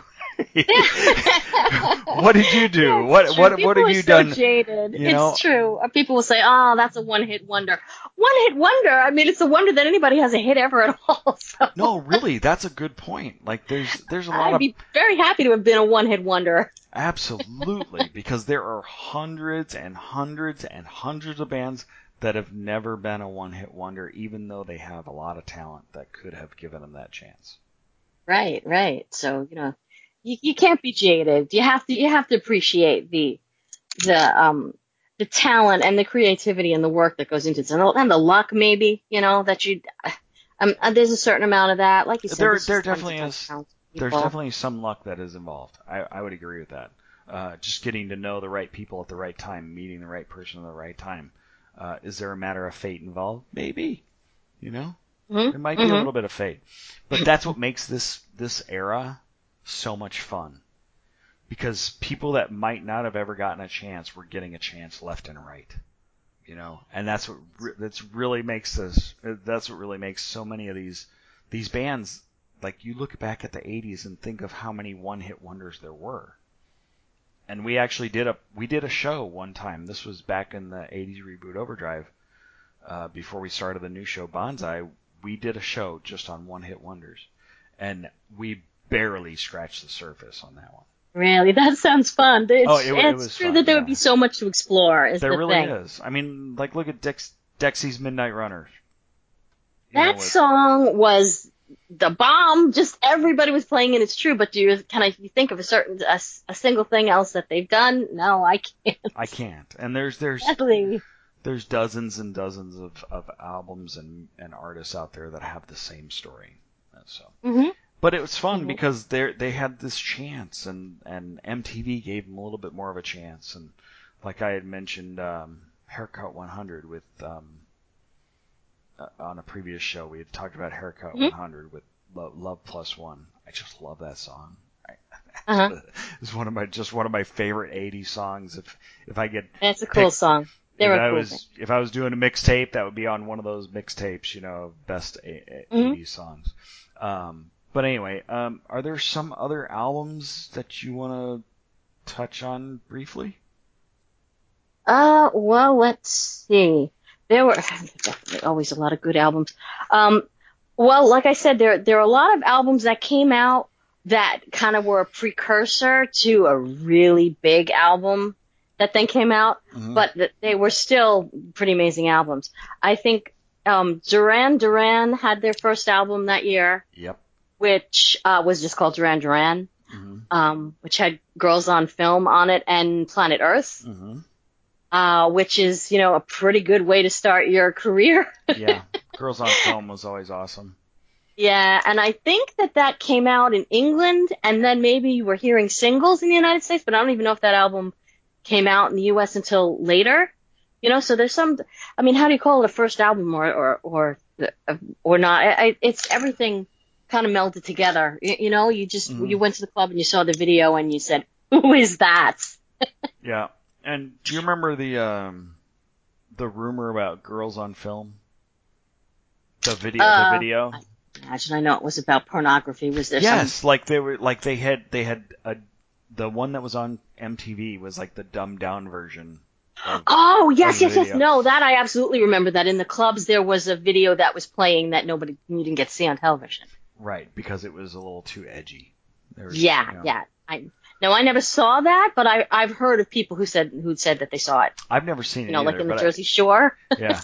What did you do? Yeah, what it's true. what People what have are you so done? Jaded. You know? It's true. Uh, People will say, "Oh, that's a one-hit wonder." One-hit wonder. I mean, it's a wonder that anybody has a hit ever at all. So No, really, that's a good point. Like there's there's a lot I'd of be very happy to have been a one-hit wonder. Absolutely, because there are hundreds and hundreds and hundreds of bands that have never been a one-hit wonder, even though they have a lot of talent that could have given them that chance. Right, right. So you know, you you can't be jaded. You have to you have to appreciate the the um the talent and the creativity and the work that goes into it, and the, and the luck maybe you know that you. Um, uh, there's a certain amount of that, like you said. There, there's there just tons definitely and tons is. of talented There's people. definitely some luck that is involved. I, I would agree with that. Uh, just getting to know the right people at the right time, meeting the right person at the right time. Uh, is there a matter of fate involved? Maybe. You know, Mhm, there might be a mhm. little bit of fate, but that's what makes this this era so much fun. Because people that might not have ever gotten a chance were getting a chance left and right. You know, and that's what re- that's really makes this. That's what really makes so many of these these bands. Like you look back at the eighties and think of how many one-hit wonders there were. And we actually did a we did a show one time. This was back in the eighties Reboot Overdrive. Uh, before we started the new show Bonsai, we did a show just on one-hit wonders, and we barely scratched the surface on that one. Really, that sounds fun. It's, Oh, it, it it's was true fun, that there yeah. would be so much to explore. Is There the really thing. is. I mean, like look at Dex, Dexy's Midnight Runners. You That know, with- song was the bomb. Just everybody was playing it. It's true, but do you can I you think of a certain a, s- a single thing else that they've done? No, I can't. I can't. And there's there's Sadly. there's dozens and dozens of, of albums and, and artists out there that have the same story. And so, hmm but it was fun Mhm. because they they had this chance, and, and M T V gave them a little bit more of a chance. And like I had mentioned, um, Haircut one hundred with um, uh, on a previous show, we had talked about Haircut Mhm. one hundred with Love, Love Plus One. I just love that song. I, Uh-huh. It's one of my just one of my favorite eighties songs. If if I get That's a cool pick- song. They're if a I cool was thing. if I was doing a mixtape, that would be on one of those mixtapes, you know, of best a- a- Mhm. eighties songs. Um, but anyway, um, are there some other albums that you want to touch on briefly? Uh, well, let's see. There were definitely always a lot of good albums. Um, well, like I said, there there are a lot of albums that came out that kind of were a precursor to a really big album that then came out, Mhm. but th- they were still pretty amazing albums. I think um, Duran Duran had their first album that year, Yep. which uh, was just called Duran Duran, hmm um, which had Girls on Film on it and Planet Earth. hmm Uh, which is, you know, a pretty good way to start your career. Yeah. Girls on Film was always awesome. Yeah, and I think that that came out in England, and then maybe you were hearing singles in the United States, but I don't even know if that album came out in the U S until later. You know, so there's some. I mean, how do you call it a first album or or or or not? I, I, it's everything kind of melded together. You, you know, you just Mhm. you went to the club and you saw the video and you said, "Who is that?" Yeah. And do you remember the um, the rumor about girls on film? The video, Uh, the video. I imagine I know it was about pornography. Was there Yes, like they were, like they had, they had a, the one that was on M T V was like the dumbed down version. some? Oh, yes, of the yes, yes. video. No, that I absolutely remember. That in the clubs there was a video that was playing that nobody you didn't get to see on television. Right, because it was a little too edgy. There was, Yeah, you know, yeah. I no, I never saw that, but I I've heard of people who said who said that they saw it. I've never seen it You know, either, like in the but I- Jersey Shore. yeah.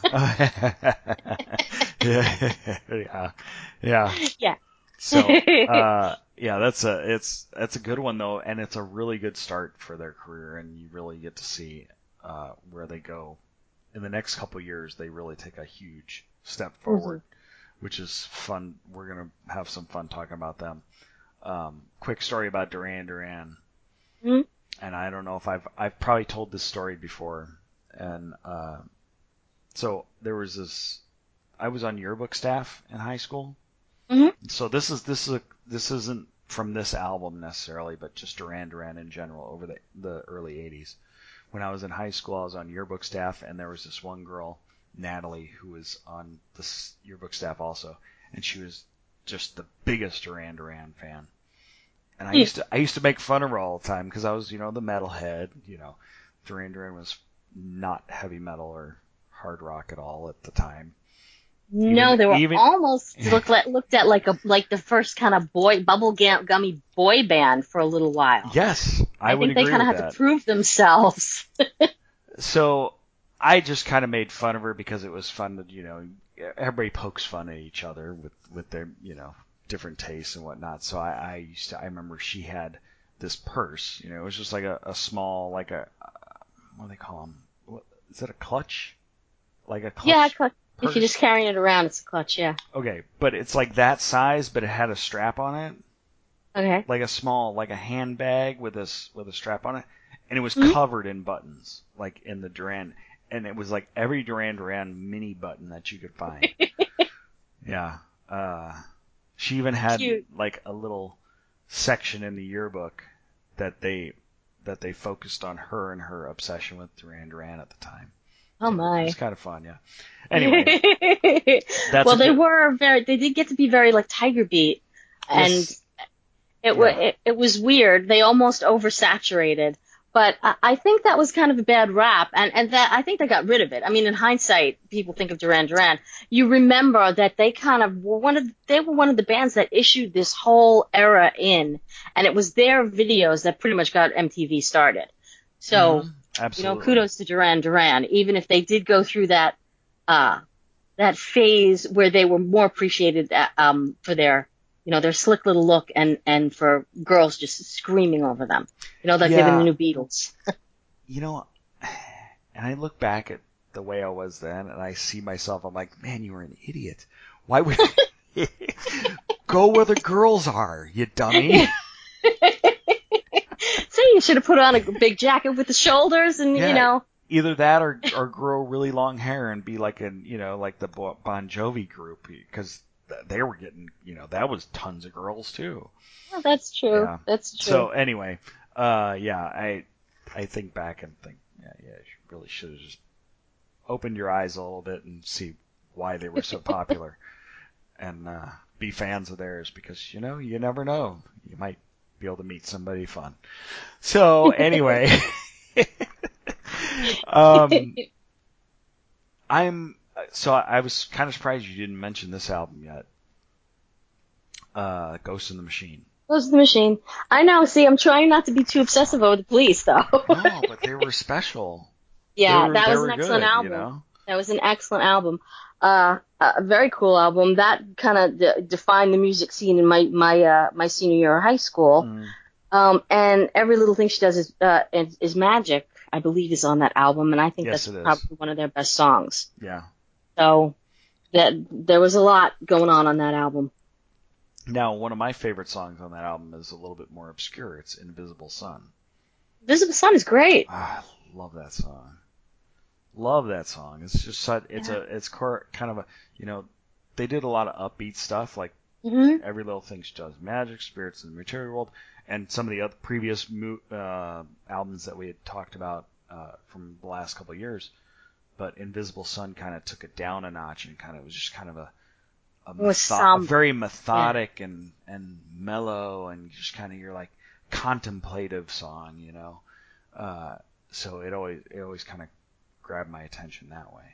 yeah, yeah, yeah. Yeah. So, uh, yeah, that's a it's that's a good one though, and it's a really good start for their career, and you really get to see uh, where they go in the next couple years. They really take a huge step forward, which is fun. We're gonna have some fun talking about them. Um, quick story about Duran Duran, Mhm. and I don't know if I've I've probably told this story before, and uh, so there was this. I was on yearbook staff in high school. Mhm. So this is this is a, this isn't from this album necessarily, but just Duran Duran in general over the the early eighties. When I was in high school, I was on yearbook staff, and there was this one girl, Natalie, who was on the s- yearbook staff also, and she was just the biggest Duran Duran fan. And I Hmm. used to I used to make fun of her all the time because I was, you know, the metalhead. You know, Duran Duran was not heavy metal or hard rock at all at the time. No, Even- they were even- almost looked at, looked at like a like the first kind of boy bubble gum, gummy boy band for a little while. Yes, I, I would think they agree kind of with had that. to prove themselves. So I just kind of made fun of her because it was fun to, you know, everybody pokes fun at each other with, with their, you know, different tastes and whatnot. So I, I used to, I remember she had this purse, you know, it was just like a, a small, like a, what do they call them? What, is it a clutch? Like a clutch? Yeah, clutch. If purse? you're just carrying it around, it's a clutch. Yeah. Okay, but it's like that size, but it had a strap on it. Okay. Like a small, like a handbag with a, s- with a strap on it. And it was Mhm. covered in buttons, like in the Duran. And it was like every Duran Duran mini button that you could find. Yeah. Uh, she even had Cute. like a little section in the yearbook that they that they focused on her and her obsession with Duran Duran at the time. Oh It my. was kind of fun, yeah. Anyway, that's well, a they good- were very. They did get to be very like Tiger Beat, and Yes. it was Yeah. it, it was weird. They almost oversaturated, but I, I think that was kind of a bad rap, and and that I think they got rid of it. I mean, in hindsight, people think of Duran Duran. You remember that they kind of were one of they were one of the bands that issued this whole era in, and it was their videos that pretty much got M T V started. So. Mhm. You Absolutely. know, kudos to Duran Duran, even if they did go through that, uh, that phase where they were more appreciated, uh, um, for their, you know, their slick little look and, and for girls just screaming over them. You know, like they're Yeah. the new Beatles. You know, and I look back at the way I was then, and I see myself. I'm like, man, you were an idiot. Why would go where the girls are, you dummy? So you should have put on a big jacket with the shoulders and, Yeah. you know, Either that, or or grow really long hair and be like a, you know, like the Bo- Bon Jovi group, because they were getting, you know, that was tons of girls too. well, that's true. Yeah. That's true. So anyway, uh, yeah, I I think back and think, yeah, yeah, you really should have just opened your eyes a little bit and see why they were so popular, and uh, be fans of theirs, because you know you never know, you might be able to meet somebody fun. So anyway, um, I'm so I was kind of surprised you didn't mention this album yet, uh, Ghost in the Machine. Close the machine. I know. See, I'm trying not to be too obsessive over the Police, though. No, but they were special. Yeah, They were- that they was were an excellent good, album. You know? That was an excellent album. Uh, a very cool album. That kind of de- defined the music scene in my my uh, my senior year of high school. Mm. Um, and Every Little Thing She Does is uh, is, is Magic, I believe, is on that album, and I think Yes, that's it is. probably one of their best songs. Yeah. So that there was a lot going on on that album. Now, one of my favorite songs on that album is a little bit more obscure. It's Invisible Sun. Visible Sun is great. Ah, I love that song. Love that song. It's just such, it's Yeah. a it's cor- kind of a, you know, they did a lot of upbeat stuff like Mm-hmm. Every Little Thing She Does Magic, Spirits in the Material World, and some of the other previous mo- uh, albums that we had talked about uh, from the last couple of years. But Invisible Sun kind of took it down a notch and kind of was just kind of a a, It was metho- a somber. very methodic and and mellow and just kind of your like contemplative song, you know. Uh, so it always it always kind of grabbed my attention that way.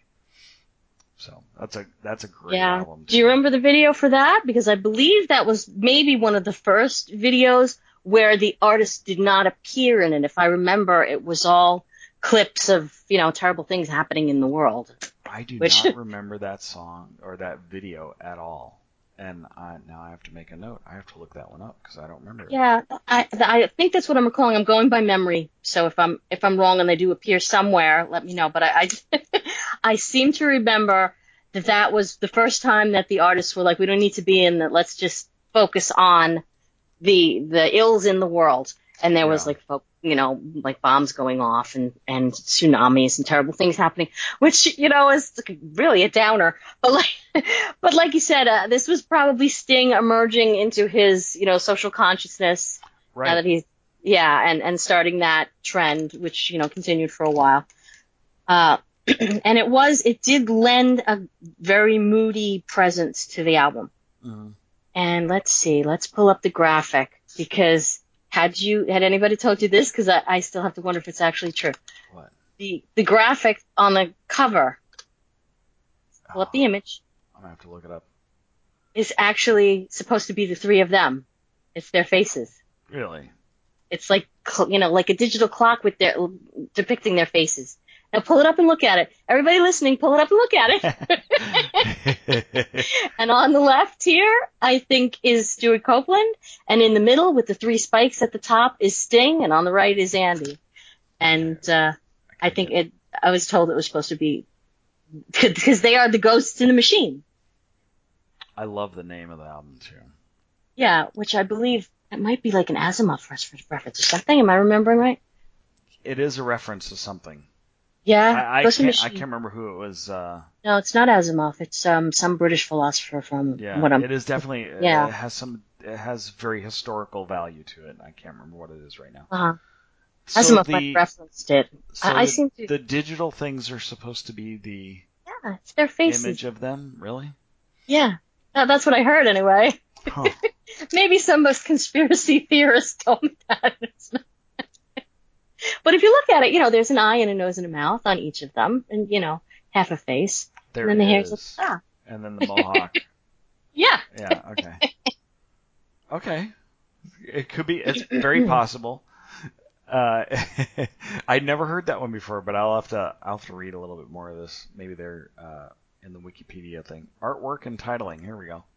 So that's a that's a great Yeah. album. Do you remember the video for that? Because I believe that was maybe one of the first videos where the artist did not appear in it. If I remember, it was all clips of, you know, terrible things happening in the world. I do Which- not remember that song or that video at all. And I, now I have to make a note. I have to look that one up because I don't remember it. Yeah, I I think that's what I'm recalling. I'm going by memory. So if I'm if I'm wrong and they do appear somewhere, let me know. But I I, I seem to remember that that was the first time that the artists were like, we don't need to be in that. Let's just focus on the the ills in the world. And there was Yeah. like, fo- you know, like bombs going off and, and tsunamis and terrible things happening, which, you know, is really a downer. But like, but like you said, uh, this was probably Sting emerging into his, you know, social consciousness. Right. Now that he's, yeah, and, and starting that trend, which, you know, continued for a while. Uh, and it was, it did lend a very moody presence to the album. Mhm. And let's see, let's pull up the graphic because had you, had anybody told you this? Because I, I still have to wonder if it's actually true. What? The, the graphic on the cover, pull up the image, I'm gonna have to look it up. is actually supposed to be the three of them. It's their faces. Really? It's like, cl- you know, like a digital clock with their, depicting their faces. Now pull it up and look at it. Everybody listening, pull it up and look at it. And on the left here, I think, is Stuart Copeland. And in the middle, with the three spikes at the top, is Sting. And on the right is Andy. And uh, I think it, I was told it was supposed to be, because they are the ghosts in the machine. I love the name of the album too. Yeah, which I believe it might be like an Asimov reference or something. Am I remembering right? It is a reference to something. Yeah, I, I Ghost in the can't I Machine. can't remember who it was. Uh, No, it's not Asimov. It's um some British philosopher from yeah, what I'm. it is definitely. Yeah. It has some. It has very historical value to it. I can't remember what it is right now. Uh-huh. So Asimov the might referenced it. so I, I the, seem to. the digital things are supposed to be the Yeah, it's their faces. image of them. Really? Yeah, that, that's what I heard anyway. Huh. Maybe some of us conspiracy theorists told me that. It's not. But if you look at it, you know, there's an eye and a nose and a mouth on each of them, and you know, half a face. There and then the is. hair's like, ah, And then the mohawk. yeah. Yeah. Okay. Okay. It could be. It's very possible. Uh, I'd never heard that one before, but I'll have to. I'll have to read a little bit more of this. Maybe they're uh, in the Wikipedia thing. Artwork and titling. Here we go.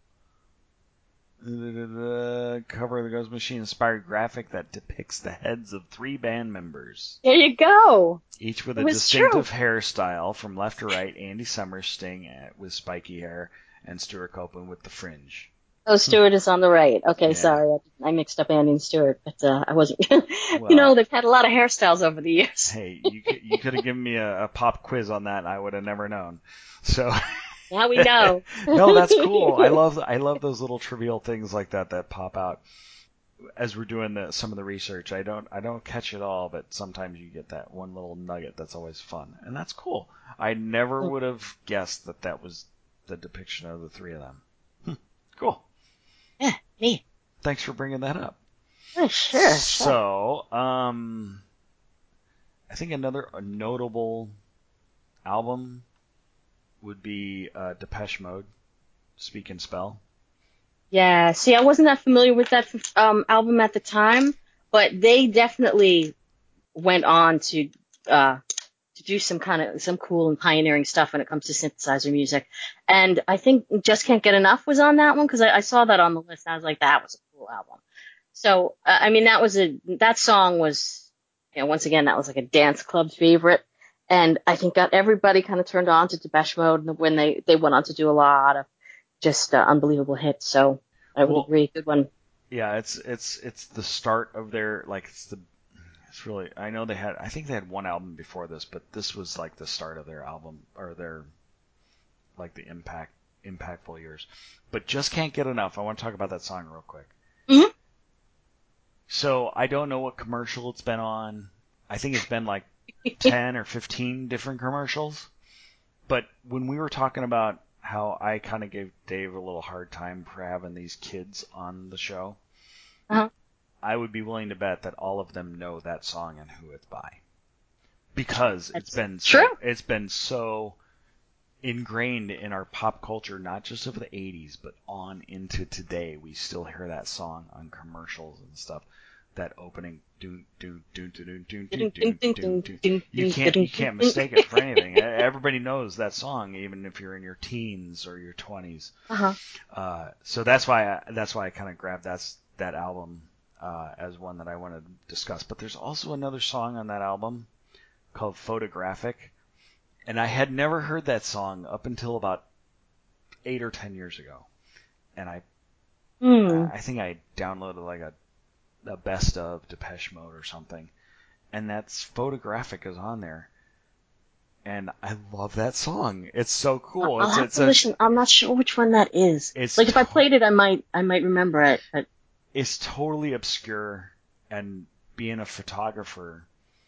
The cover of the Ghost Machine inspired graphic that depicts the heads of three band members, There you go. each with It a was distinctive hairstyle from left to right. Andy Summers, Sting uh, with spiky hair, and Stuart Copeland with the fringe. Oh, Stewart is on the right. Okay, Yeah. sorry, I, I mixed up Andy and Stewart, but uh, I wasn't. Well- you know, they've had a lot of hairstyles over the years. Hey, you could, you could have given me a, a pop quiz on that, and I would have never known. So. Now we know. No, that's cool. I love I love those little trivial things like that that pop out as we're doing the, some of the research. I don't I don't catch it all, but sometimes you get that one little nugget that's always fun, and that's cool. I never would have guessed that that was the depiction of the three of them. Hmm. Cool. Yeah, me. Thanks for bringing that up. Oh, sure, sure. So, um, I think another a notable album would be uh, Depeche Mode, Speak and Spell. Yeah, see, I wasn't that familiar with that um, album at the time, but they definitely went on to uh, to do some kind of some cool and pioneering stuff when it comes to synthesizer music. And I think Just Can't Get Enough was on that one because I, I saw that on the list and I was like, that was a cool album. So uh, I mean, that was a that song was, you know, once again that was like a dance club favorite. And I think got everybody kind of turned on to Depeche Mode when they, they went on to do a lot of just uh, unbelievable hits. So I would Well, agree. Good one. Yeah, it's it's it's the start of their like it's the it's really. I know they had. I think they had one album before this, but this was like the start of their album or their like the impact impactful years. But Just Can't Get Enough. I want to talk about that song real quick. Mm-hmm. So I don't know what commercial it's been on. I think it's been like ten or fifteen different commercials. But when we were talking about how I kind of gave Dave a little hard time for having these kids on the show, Uh-huh. I would be willing to bet that all of them know that song and who it's by. Because That's it's been so, true. it's been so ingrained in our pop culture, not just of the eighties, but on into today. We still hear that song on commercials and stuff. That opening, do do do do do do do do do do. You can't you can't mistake it for anything. Everybody knows that song, even if you're in your teens or your twenties. Uh-huh. Uh, so that's why I, that's why I kind of grabbed that that album uh, as one that I want to discuss. But there's also another song on that album called Photographic, and I had never heard that song up until about eight or ten years ago, and I Hmm. I think I downloaded like a the best of Depeche Mode or something, and that's Photographic is on there, and I love that song. It's so cool. I'll it's, have it's to a, listen. I'm not sure which one that is. It's Like if I to- played it, I might I might remember it. But It's totally obscure, and being a photographer,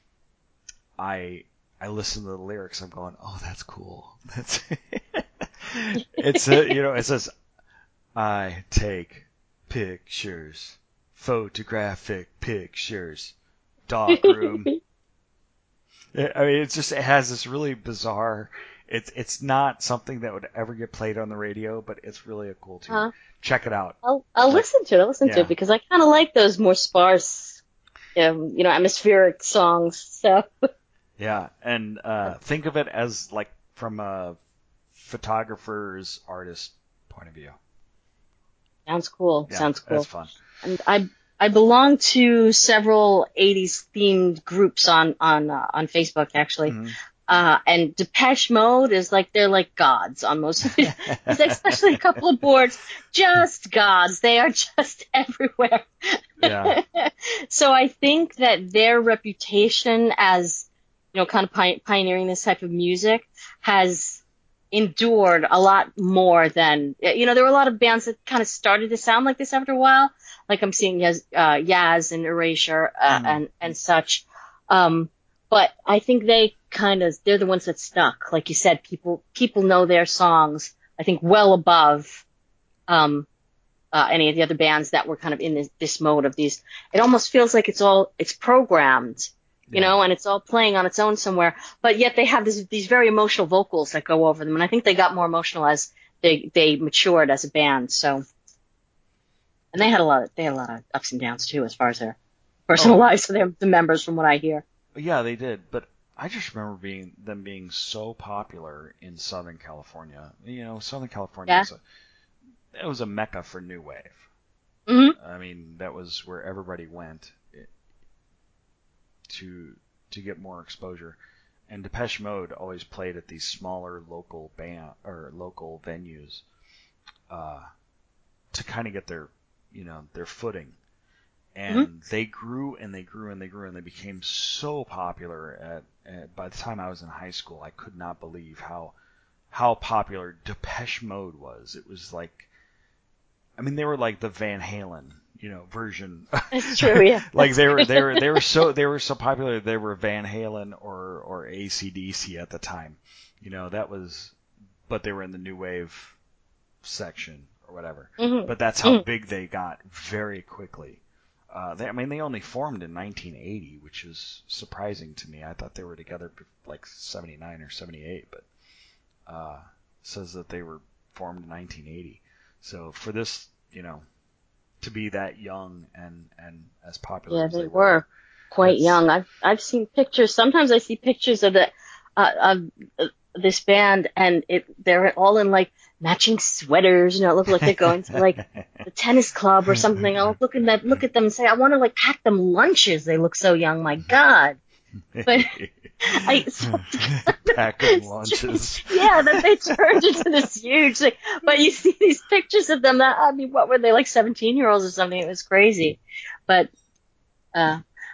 I I listen to the lyrics. I'm going, oh, that's cool. That's it's a, you know, it says, I take pictures. Photographic pictures, dark room. I mean, it's just it has this really bizarre. It's it's not something that would ever get played on the radio, but it's really a cool tune. Huh? Check it out. I'll I'll Like- listen to it. I'll listen to yeah. it because I kind of like those more sparse, um, you know, atmospheric songs. So Yeah, and uh, think of it as like from a photographer's artist point of view. sounds cool. Yeah, Sounds cool. That's fun. And I I belong to several eighties themed groups on on uh, on Facebook actually. Mhm. Uh, and Depeche Mode is like, they're like gods on most of it. There's especially a couple of boards, just gods. They are just everywhere. Yeah. So I think that their reputation as, you know, kind of pi- pioneering this type of music has endured a lot more than, you know, there were a lot of bands that kind of started to sound like this after a while. Like I'm seeing Yaz, uh, Yaz and Erasure, uh, Mm. and, and such. Um, but I think they kind of, they're the ones that stuck. Like you said, people, people know their songs, I think well above, um, uh, any of the other bands that were kind of in this, this mode of these. It almost feels like it's all, it's programmed, you Yeah. know, and it's all playing on its own somewhere, but yet they have this, these very emotional vocals that go over them. And I think they got more emotional as they, they matured as a band. So, and they had a lot of, they had a lot of ups and downs too, as far as their personal Oh. lives for their, the members from what I hear. Yeah, they did, but I just remember being them being so popular in Southern California. You know, Southern California Yeah. was a it was a mecca for new wave. hmm I mean, that was where everybody went it, to to get more exposure. And Depeche Mode always played at these smaller local band or local venues uh, to kind of get their you know their footing. And they grew and they grew and they grew and they became so popular at, at by the time I was in high school, I could not believe how how popular Depeche Mode was. It was like, I mean, they were like the Van Halen, you know, version. That's true, yeah. Like they were they were they were so they were so popular. They were Van Halen or or A C D C at the time. You know, that was, but they were in the new wave section or whatever. Mhm. But that's how Mhm. big they got very quickly. Uh, they, I mean, they only formed in nineteen eighty, which is surprising to me. I thought they were together like seventy-nine or seventy-eight, but uh, says that they were formed in nineteen eighty. So for this, you know, to be that young and, and as popular Yeah, as they they were quite That's- young. I've I've seen pictures. Sometimes I see pictures of the uh, of uh, this band, and it they're all in like matching sweaters. You know, it look like they're going to like the tennis club or something. I'll look at that, look at them, and say, I want to like pack them lunches. They look so young. My God. But I so, pack of lunches. yeah, that they turned into this huge thing. But you see these pictures of them. That I mean, what were they, like seventeen year olds or something? It was crazy. But uh,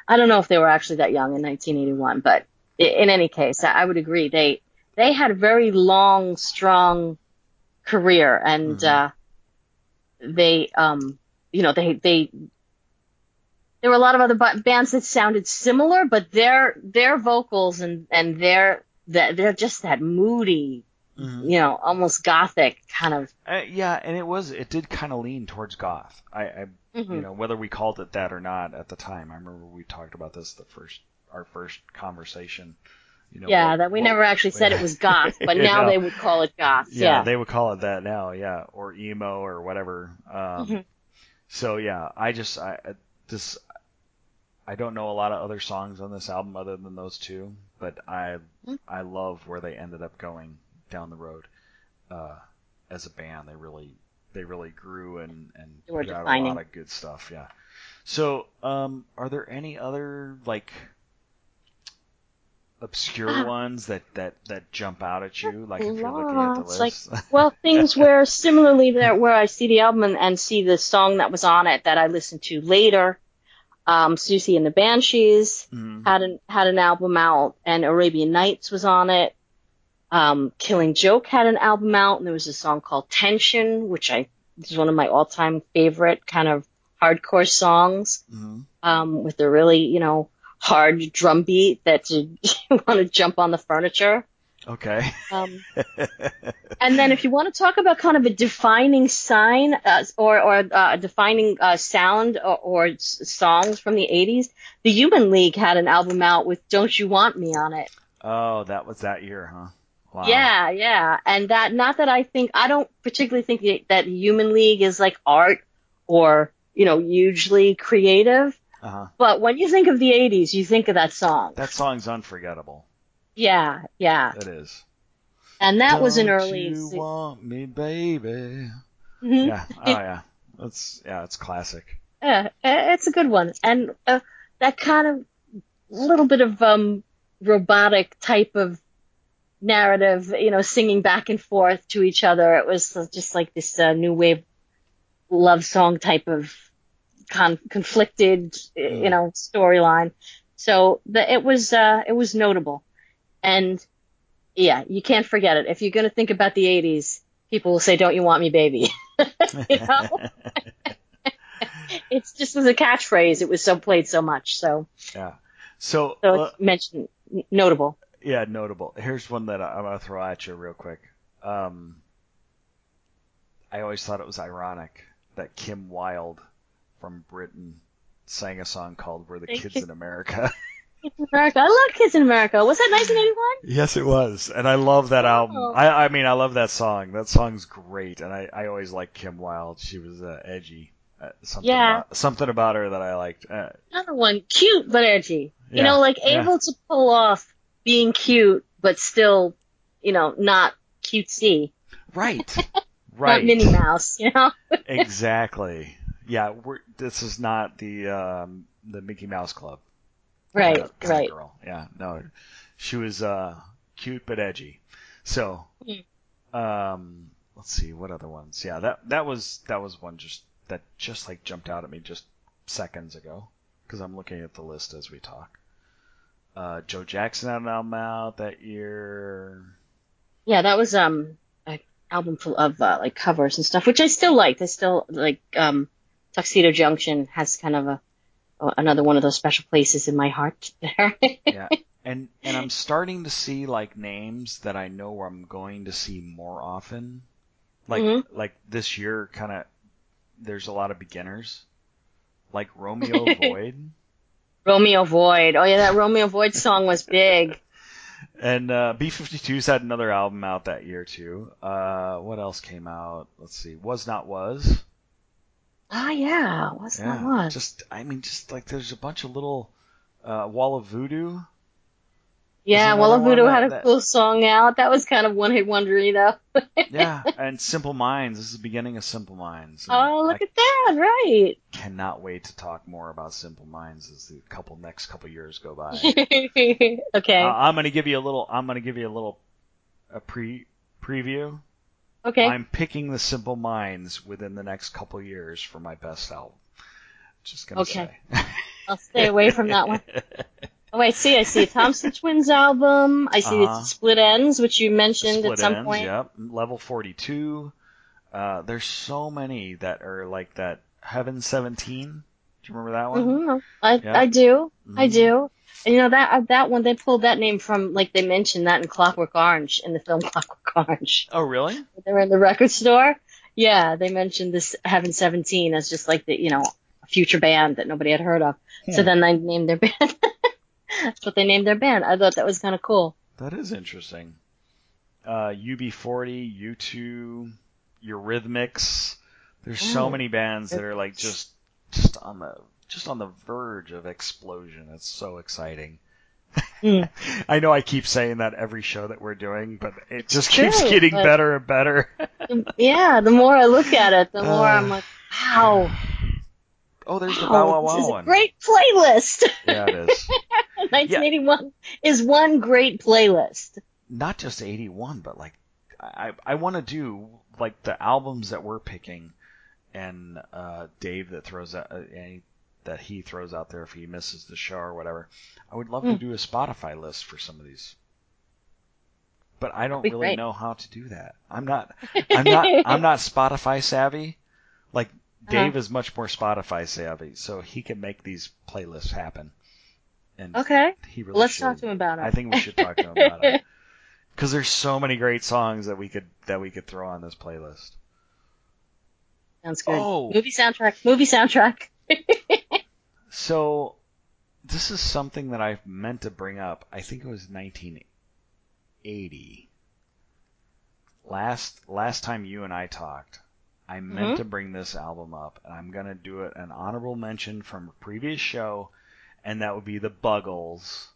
I don't know if they were actually that young in nineteen eighty-one, but i- in any case, I I would agree. They they had a very long, strong career, and Mhm. uh, they, um, you know, they they there were a lot of other ba- bands that sounded similar, but their their vocals and and their that they're just that moody, Mhm. you know, almost gothic kind of. Uh, yeah, and it was it did kind of lean towards goth. I, I you Mhm. know, whether we called it that or not at the time. I remember we talked about this the first our first conversation. You know, Yeah, what, that we what, never actually said it was goth, but now no, they would call it goth. yeah, Yeah. they would call it that now, yeah, or emo or whatever. Um, Mhm. so yeah, I just I I- this I don't know a lot of other songs on this album other than those two, but I I love where they ended up going down the road. Uh, as a band, they really they really grew and and They were put out a defining. lot of good stuff. Yeah. So, um, are there any other like obscure Ah, ones that that that jump out at you? Like if you're looking at the lots. Like, list. well, things where similarly there, where I see the album and, and see the song that was on it that I listened to later. Um, Susie and the Banshees Mhm. had an had an album out, and Arabian Nights was on it. Um, Killing Joke had an album out, and there was a song called Tension, which I is one of my all time favorite kind of hardcore songs. Mhm. Um, with a really, you know, hard drum beat that you want to jump on the furniture. Okay. Um, and then if you want to talk about kind of a defining sign uh, or or uh, a defining uh, sound or, or s- songs from the eighties, the Human League had an album out with "Don't You Want Me" on it. Oh, that was that year, huh? Wow. Yeah, yeah, and that not that I think I don't particularly think that that Human League is like art or you know hugely creative, Uh huh. but when you think of the eighties, you think of that song. That song's unforgettable. Yeah, yeah, It is. and that was an Don't early. you want me, baby? Mhm. Yeah. Oh yeah. That's yeah. It's classic. Yeah, i- it's a good one, and uh, that kind of little bit of um robotic type of narrative, you know, singing back and forth to each other. It was just like this uh, new wave love song type of con- conflicted, you Mm. know, storyline. So the it was uh it was notable, and yeah, you can't forget it. If you're gonna think about the eighties, people will say, "Don't you want me, baby?" You know, it's just as a catchphrase. It was so played so much, so. Yeah. So, So uh, it's mentioned, notable. yeah, notable. Here's one that I- I'm gonna throw at you real quick. Um, I always thought it was ironic that Kim Wilde from Britain sang a song called "We're the Thank Kids you. in America." Kids in America. I love Kids in America. Was that nineteen eighty-one? Yes, it was, and I love that album. Oh. I, I mean, I love that song. That song's great, and I, I always liked Kim Wilde. She was uh, edgy. Uh, something Yeah. about something about her that I liked. Uh, Another one, cute but edgy. You Yeah, know, like yeah. able to pull off being cute, but still, you know, not cutesy. right, Not right, Minnie Mouse, you know? exactly. Yeah, we're, this is not the um, the Mickey Mouse Club Right, kind of, kind right. of girl. Yeah, no, she was uh, cute but edgy. So, Mhm. um, let's see what other ones. Yeah, that that was that was one just that just like jumped out at me just seconds ago because I'm looking at the list as we talk. Uh, Joe Jackson had an album out that year. Yeah, that was um an album full of uh, like covers and stuff, which I still liked. I still like um Tuxedo Junction has kind of a another one of those special places in my heart there. Yeah, and and I'm starting to see like names that I know I'm going to see more often. Like Mhm. like this year, kind of. There's a lot of beginners, like Romeo Void, Romeo Void. Oh yeah, that Romeo Void song was big. and uh, B fifty-two's had another album out that year too. Uh, what else came out? Let's see, Was Not Was. Oh yeah, what's that Yeah, one? just I mean, just like there's a bunch of little uh, Wall of Voodoo. Yeah, another Walla one Voodoo that- had a that- cool song out. That was kind of one hit wonder, you know. Yeah, and Simple Minds. This is the beginning of Simple Minds. And Oh, look I at that! Right. cannot wait to talk more about Simple Minds as the couple next couple years go by. Okay. Uh, I'm gonna give you a little. I'm gonna give you a little a pre preview. Okay. I'm picking the Simple Minds within the next couple years for my best album. Just gonna Okay. say. I'll stay away from that one. Oh, I see. I see a Thompson Twins album. I see Uh-huh. it's Split Ends, which you mentioned Split at some Ends, point. yep. Level forty-two. Uh, there's so many that are like that. Heaven seventeen. Do you remember that one? hmm I Yeah. I do. I Mhm. do. And you know that uh, that one they pulled that name from, like they mentioned that in Clockwork Orange, in the film Clockwork Orange. Oh, really? They were in the record store. Yeah, they mentioned this Heaven seventeen as just like the, you know, a future band that nobody had heard of. So Hmm. then they named their band. That's what they named their band. I thought that was kind of cool. That is interesting. Uh, U B forty, U two, Eurythmics. There's so Oh, many bands that are like just just on the just on the verge of explosion. It's so exciting. Mm. I know I keep saying that every show that we're doing, but it It's just keeps true, getting but- better and better. Yeah, the more I look at it, the more Uh, I'm like, wow. Oh, there's the Wow, Bow Wow this Wow is a one. great playlist. Yeah, it is. nineteen eighty-one is one great playlist. Not just eighty-one, but like I I want to do like the albums that we're picking, and uh, Dave that throws out uh, any, that he throws out there if he misses the show or whatever. I would love to Mm. do a Spotify list for some of these, but I don't be really great. know how to do that. I'm not I'm not I'm not Spotify savvy. Like Dave Uh-huh. is much more Spotify savvy, so he can make these playlists happen. And Okay. he really Well, let's should. talk to him about it. I think we should talk to him about it. Because there's so many great songs that we could that we could throw on this playlist. Sounds good. Oh. Movie soundtrack. Movie soundtrack. So this is something that I meant to bring up. I think it was nineteen eighty. Last last time you and I talked, I meant Mhm. to bring this album up, and I'm gonna do it an honorable mention from a previous show, and that would be the Buggles.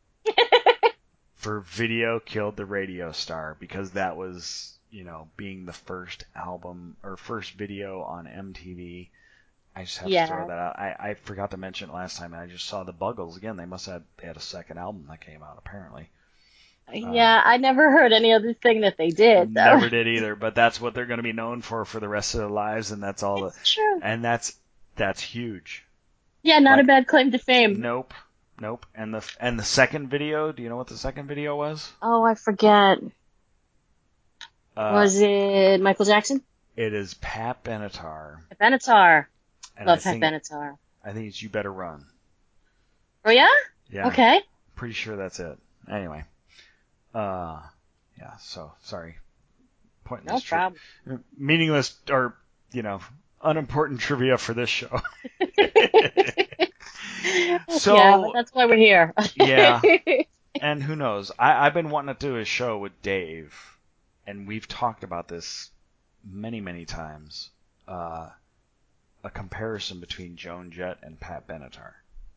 For Video Killed the Radio Star, because that was, you know, being the first album or first video on M T V. I just have Yeah. to throw that out. I, I forgot to mention it last time, and I just saw the Buggles again. They must have they had a second album that came out apparently. Yeah, I never heard any other thing that they did, though. Never did either, but that's what they're going to be known for for the rest of their lives, and that's all. It's true. The, and that's that's huge. Yeah, not Like- a bad claim to fame. Nope, nope. And the and the second video. Do you know what the second video was? Oh, I forget. Uh, Was it Michael Jackson? It is Pat Benatar. Benatar. And Love I Pat think, Benatar. I think it's You Better Run. Oh, yeah? Yeah. Okay. Pretty sure that's it. Anyway. Uh, yeah, so, sorry. Pointless. No tri- problem. meaningless, or, you know, unimportant trivia for this show. So- yeah, but that's why we're here. Yeah. And who knows? I, I've been wanting to do a show with Dave, and we've talked about this many, many times. Uh, a comparison between Joan Jett and Pat Benatar.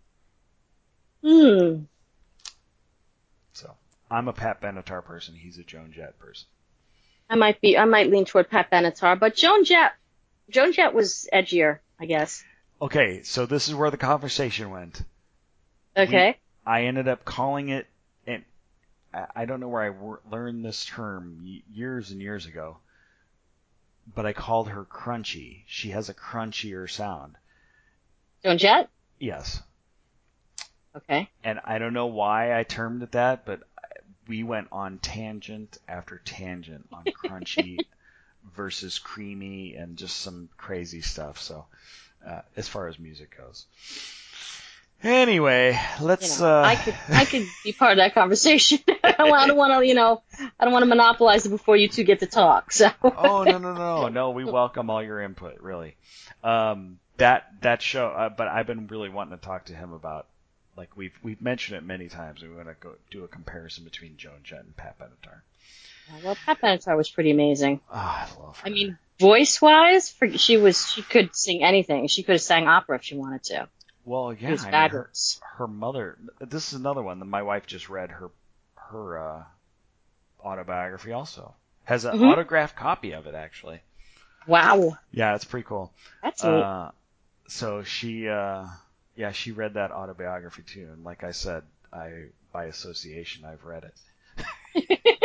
Hmm. So, I'm a Pat Benatar person. He's a Joan Jett person. I might be. I might lean toward Pat Benatar, but Joan Jett. Joan Jett was edgier, I guess. Okay, so this is where the conversation went. Okay. I ended up calling it, and I I don't know where I wor- learned this term y- years and years ago, but I called her crunchy. She has a crunchier sound. Joan Jett. Yes. Okay. And I don't know why I termed it that, but we went on tangent after tangent on crunchy versus creamy and just some crazy stuff. So, uh, as far as music goes. Anyway, let's. You know, uh, I could. I could be part of that conversation. I don't want to. You know. I don't want to monopolize it before you two get to talk. So. Oh no no no no! We welcome all your input. Really, um, that that show. Uh, but I've been really wanting to talk to him about. Like we've we've mentioned it many times. We want to go do a comparison between Joan Jett and Pat Benatar. Well, Pat Benatar was pretty amazing. Oh, I love her. I mean, voice-wise, for, she was. She could sing anything. She could have sang opera if she wanted to. well, She yeah. was I mean, her, fabulous. her mother. This is another one that my wife just read. Her her uh, autobiography also has an Mhm. autographed copy of it actually. Wow, Yeah, it's pretty cool. that's neat. Uh, so she, uh, yeah, she read that autobiography too, and like I said, I by association I've read it.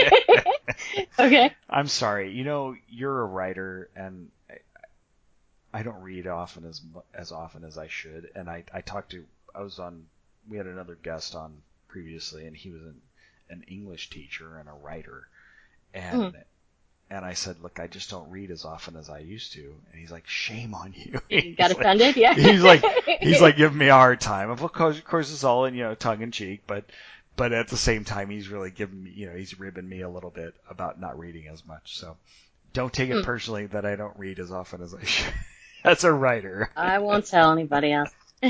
Okay. I'm sorry, you know, you're a writer, and I, I don't read often as mu- as often as I should, and I I talked to I was on we had another guest on previously, and he was an an English teacher and a writer, and Mhm. and I said, look, I just don't read as often as I used to, and he's like, shame on you. You He's got like- offended? Yeah. He's like he's like giving me a hard time. Of course, of course, it's all in you know tongue in cheek, but but at the same time, he's really giving me you know he's ribbing me a little bit about not reading as much. So don't take it Hmm. personally that I don't read as often as I should. As a writer. I won't tell anybody else.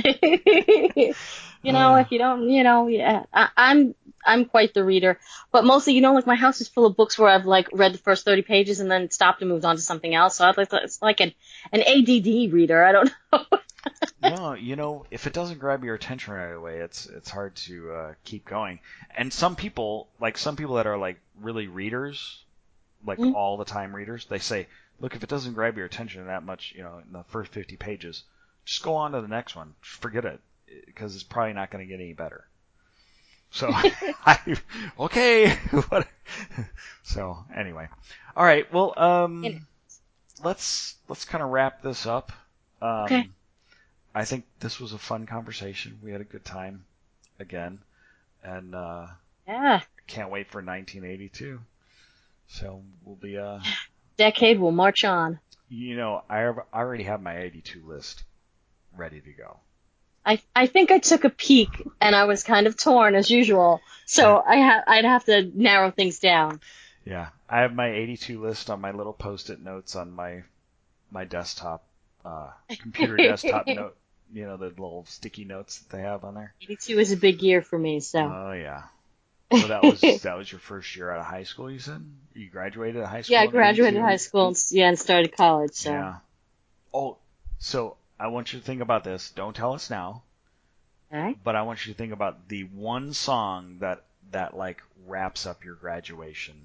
You know, Uh. if you don't, you know, yeah, I, I'm I'm quite the reader, but mostly, you know, like my house is full of books where I've like read the first thirty pages and then stopped and moved on to something else. So I'd like to, it's like an an A D D reader. I don't know. No, you know, if it doesn't grab your attention right away, it's it's hard to uh, keep going. And some people, like some people that are like really readers, like Mhm. all the time readers, they say, look, if it doesn't grab your attention that much, you know, in the first fifty pages, just go on to the next one. Just forget it, because it's probably not going to get any better. So, I, okay. What- so anyway, all right. Well, um, let's let's kind of wrap this up. Um, Okay. I think this was a fun conversation. We had a good time again, and uh, Yeah, can't wait for nineteen eighty-two. So we'll be, uh, decade will march on. you know, I have- I already have my eighty-two list ready to go. I I think I took a peek and I was kind of torn as usual. So I ha- I'd have to narrow things down. Yeah, I have my eighty-two list on my little post-it notes on my my desktop, uh, computer desktop note. You know, the little sticky notes that they have on there. eighty-two is a big year for me, so. Oh yeah. So that was that was your first year out of high school, you said? You graduated high school? Yeah, I in graduated eighty-two? high school and, s- yeah, and started college, so. Yeah. Oh, so I want you to think about this. Don't tell us now, Alright. but I want you to think about the one song that that like wraps up your graduation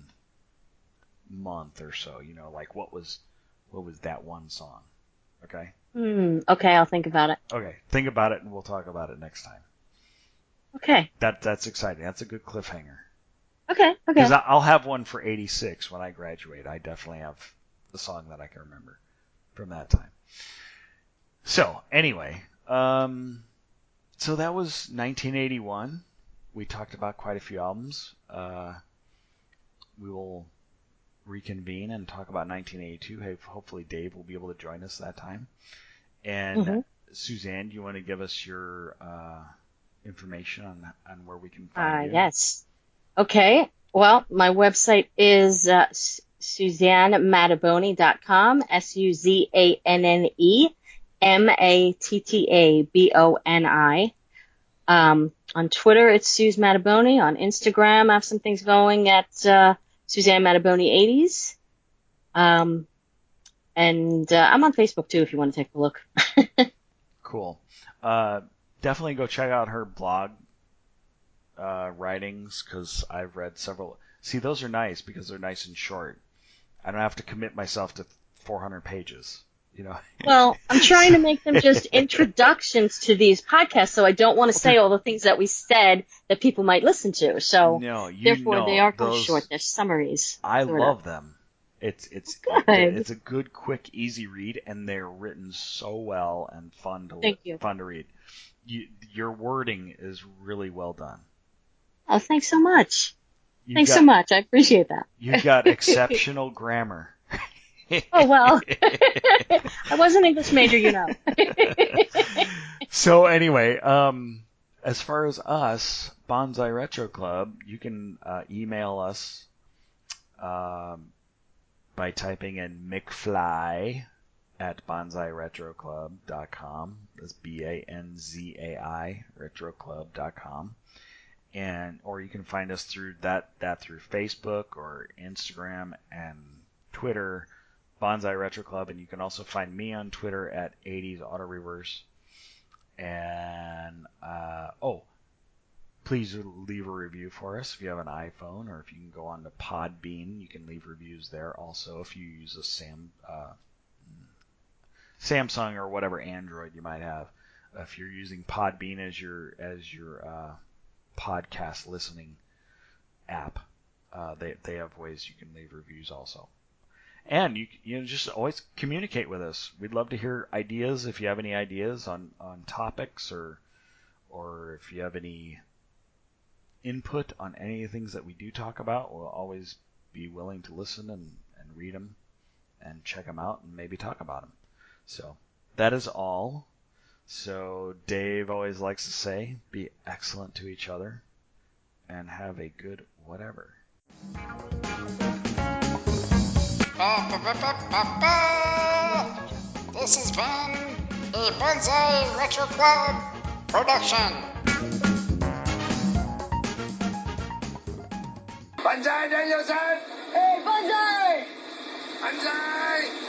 month or so. You know, like what was what was that one song? Okay. Hmm, okay, I'll think about it. Okay. Think about it, and we'll talk about it next time. Okay, That that's exciting. That's a good cliffhanger. okay, okay. Because I'll have one for eighty-six when I graduate. I definitely have the song that I can remember from that time. So, anyway, um, so that was nineteen eighty-one. We talked about quite a few albums. Uh, we will reconvene and talk about nineteen eighty-two. Hey, hopefully Dave will be able to join us that time. And Mhm. Suzanne, do you want to give us your uh, information on on where we can Uh, find you? yes. Okay, well, my website is uh, suzanne mattaboni dot com, S U Z A N N E M A T T A B O N I. Um, on Twitter, it's Suze Mattaboni. On Instagram, I have some things going at uh, Suzanne Mattaboni eighties. Um, and uh, I'm on Facebook, too, if you want to take a look. Cool. Uh, definitely go check out her blog uh, writings, because I've read several. See, those are nice because they're nice and short. I don't have to commit myself to four hundred pages. You know. Well, I'm trying to make them just introductions to these podcasts, so I don't want to say all the things that we said that people might listen to. So, No, you therefore, know they are kind of those. short. They're summaries. I sort of. love them. It's it's Good. it's a good, quick, easy read, and they're written so well and fun to Thank you. fun to read. You, your wording is really well done. Oh, thanks so much. You've Thanks got, so much. I appreciate that. You've got exceptional grammar. Oh, well. I was an English major, you know. So anyway, um, as far as us, Bonsai Retro Club, you can uh, email us um, by typing in McFly at bonsai retro club dot com. That's B A N Z A I, retro club dot com. And or you can find us through that that through Facebook or Instagram and Twitter, Bonsai Retro Club, and you can also find me on Twitter at eighties Auto Reverse. And uh, oh, please leave a review for us if you have an iPhone, or if you can go on to Podbean, you can leave reviews there. Also, if you use a Sam uh, Samsung or whatever Android you might have, if you're using Podbean as your as your uh, podcast listening app, uh, they they have ways you can leave reviews also. And you you know, just always communicate with us. We'd love to hear ideas if you have any ideas on, on topics or or if you have any input on any of the things that we do talk about. We'll always be willing to listen and, and read them and check them out and maybe talk about them. So that is all. So Dave always likes to say, be excellent to each other and have a good whatever. This has been a Bonsai Retro Club production. Banzai Danielson! Hey, Bonsai! Banzai!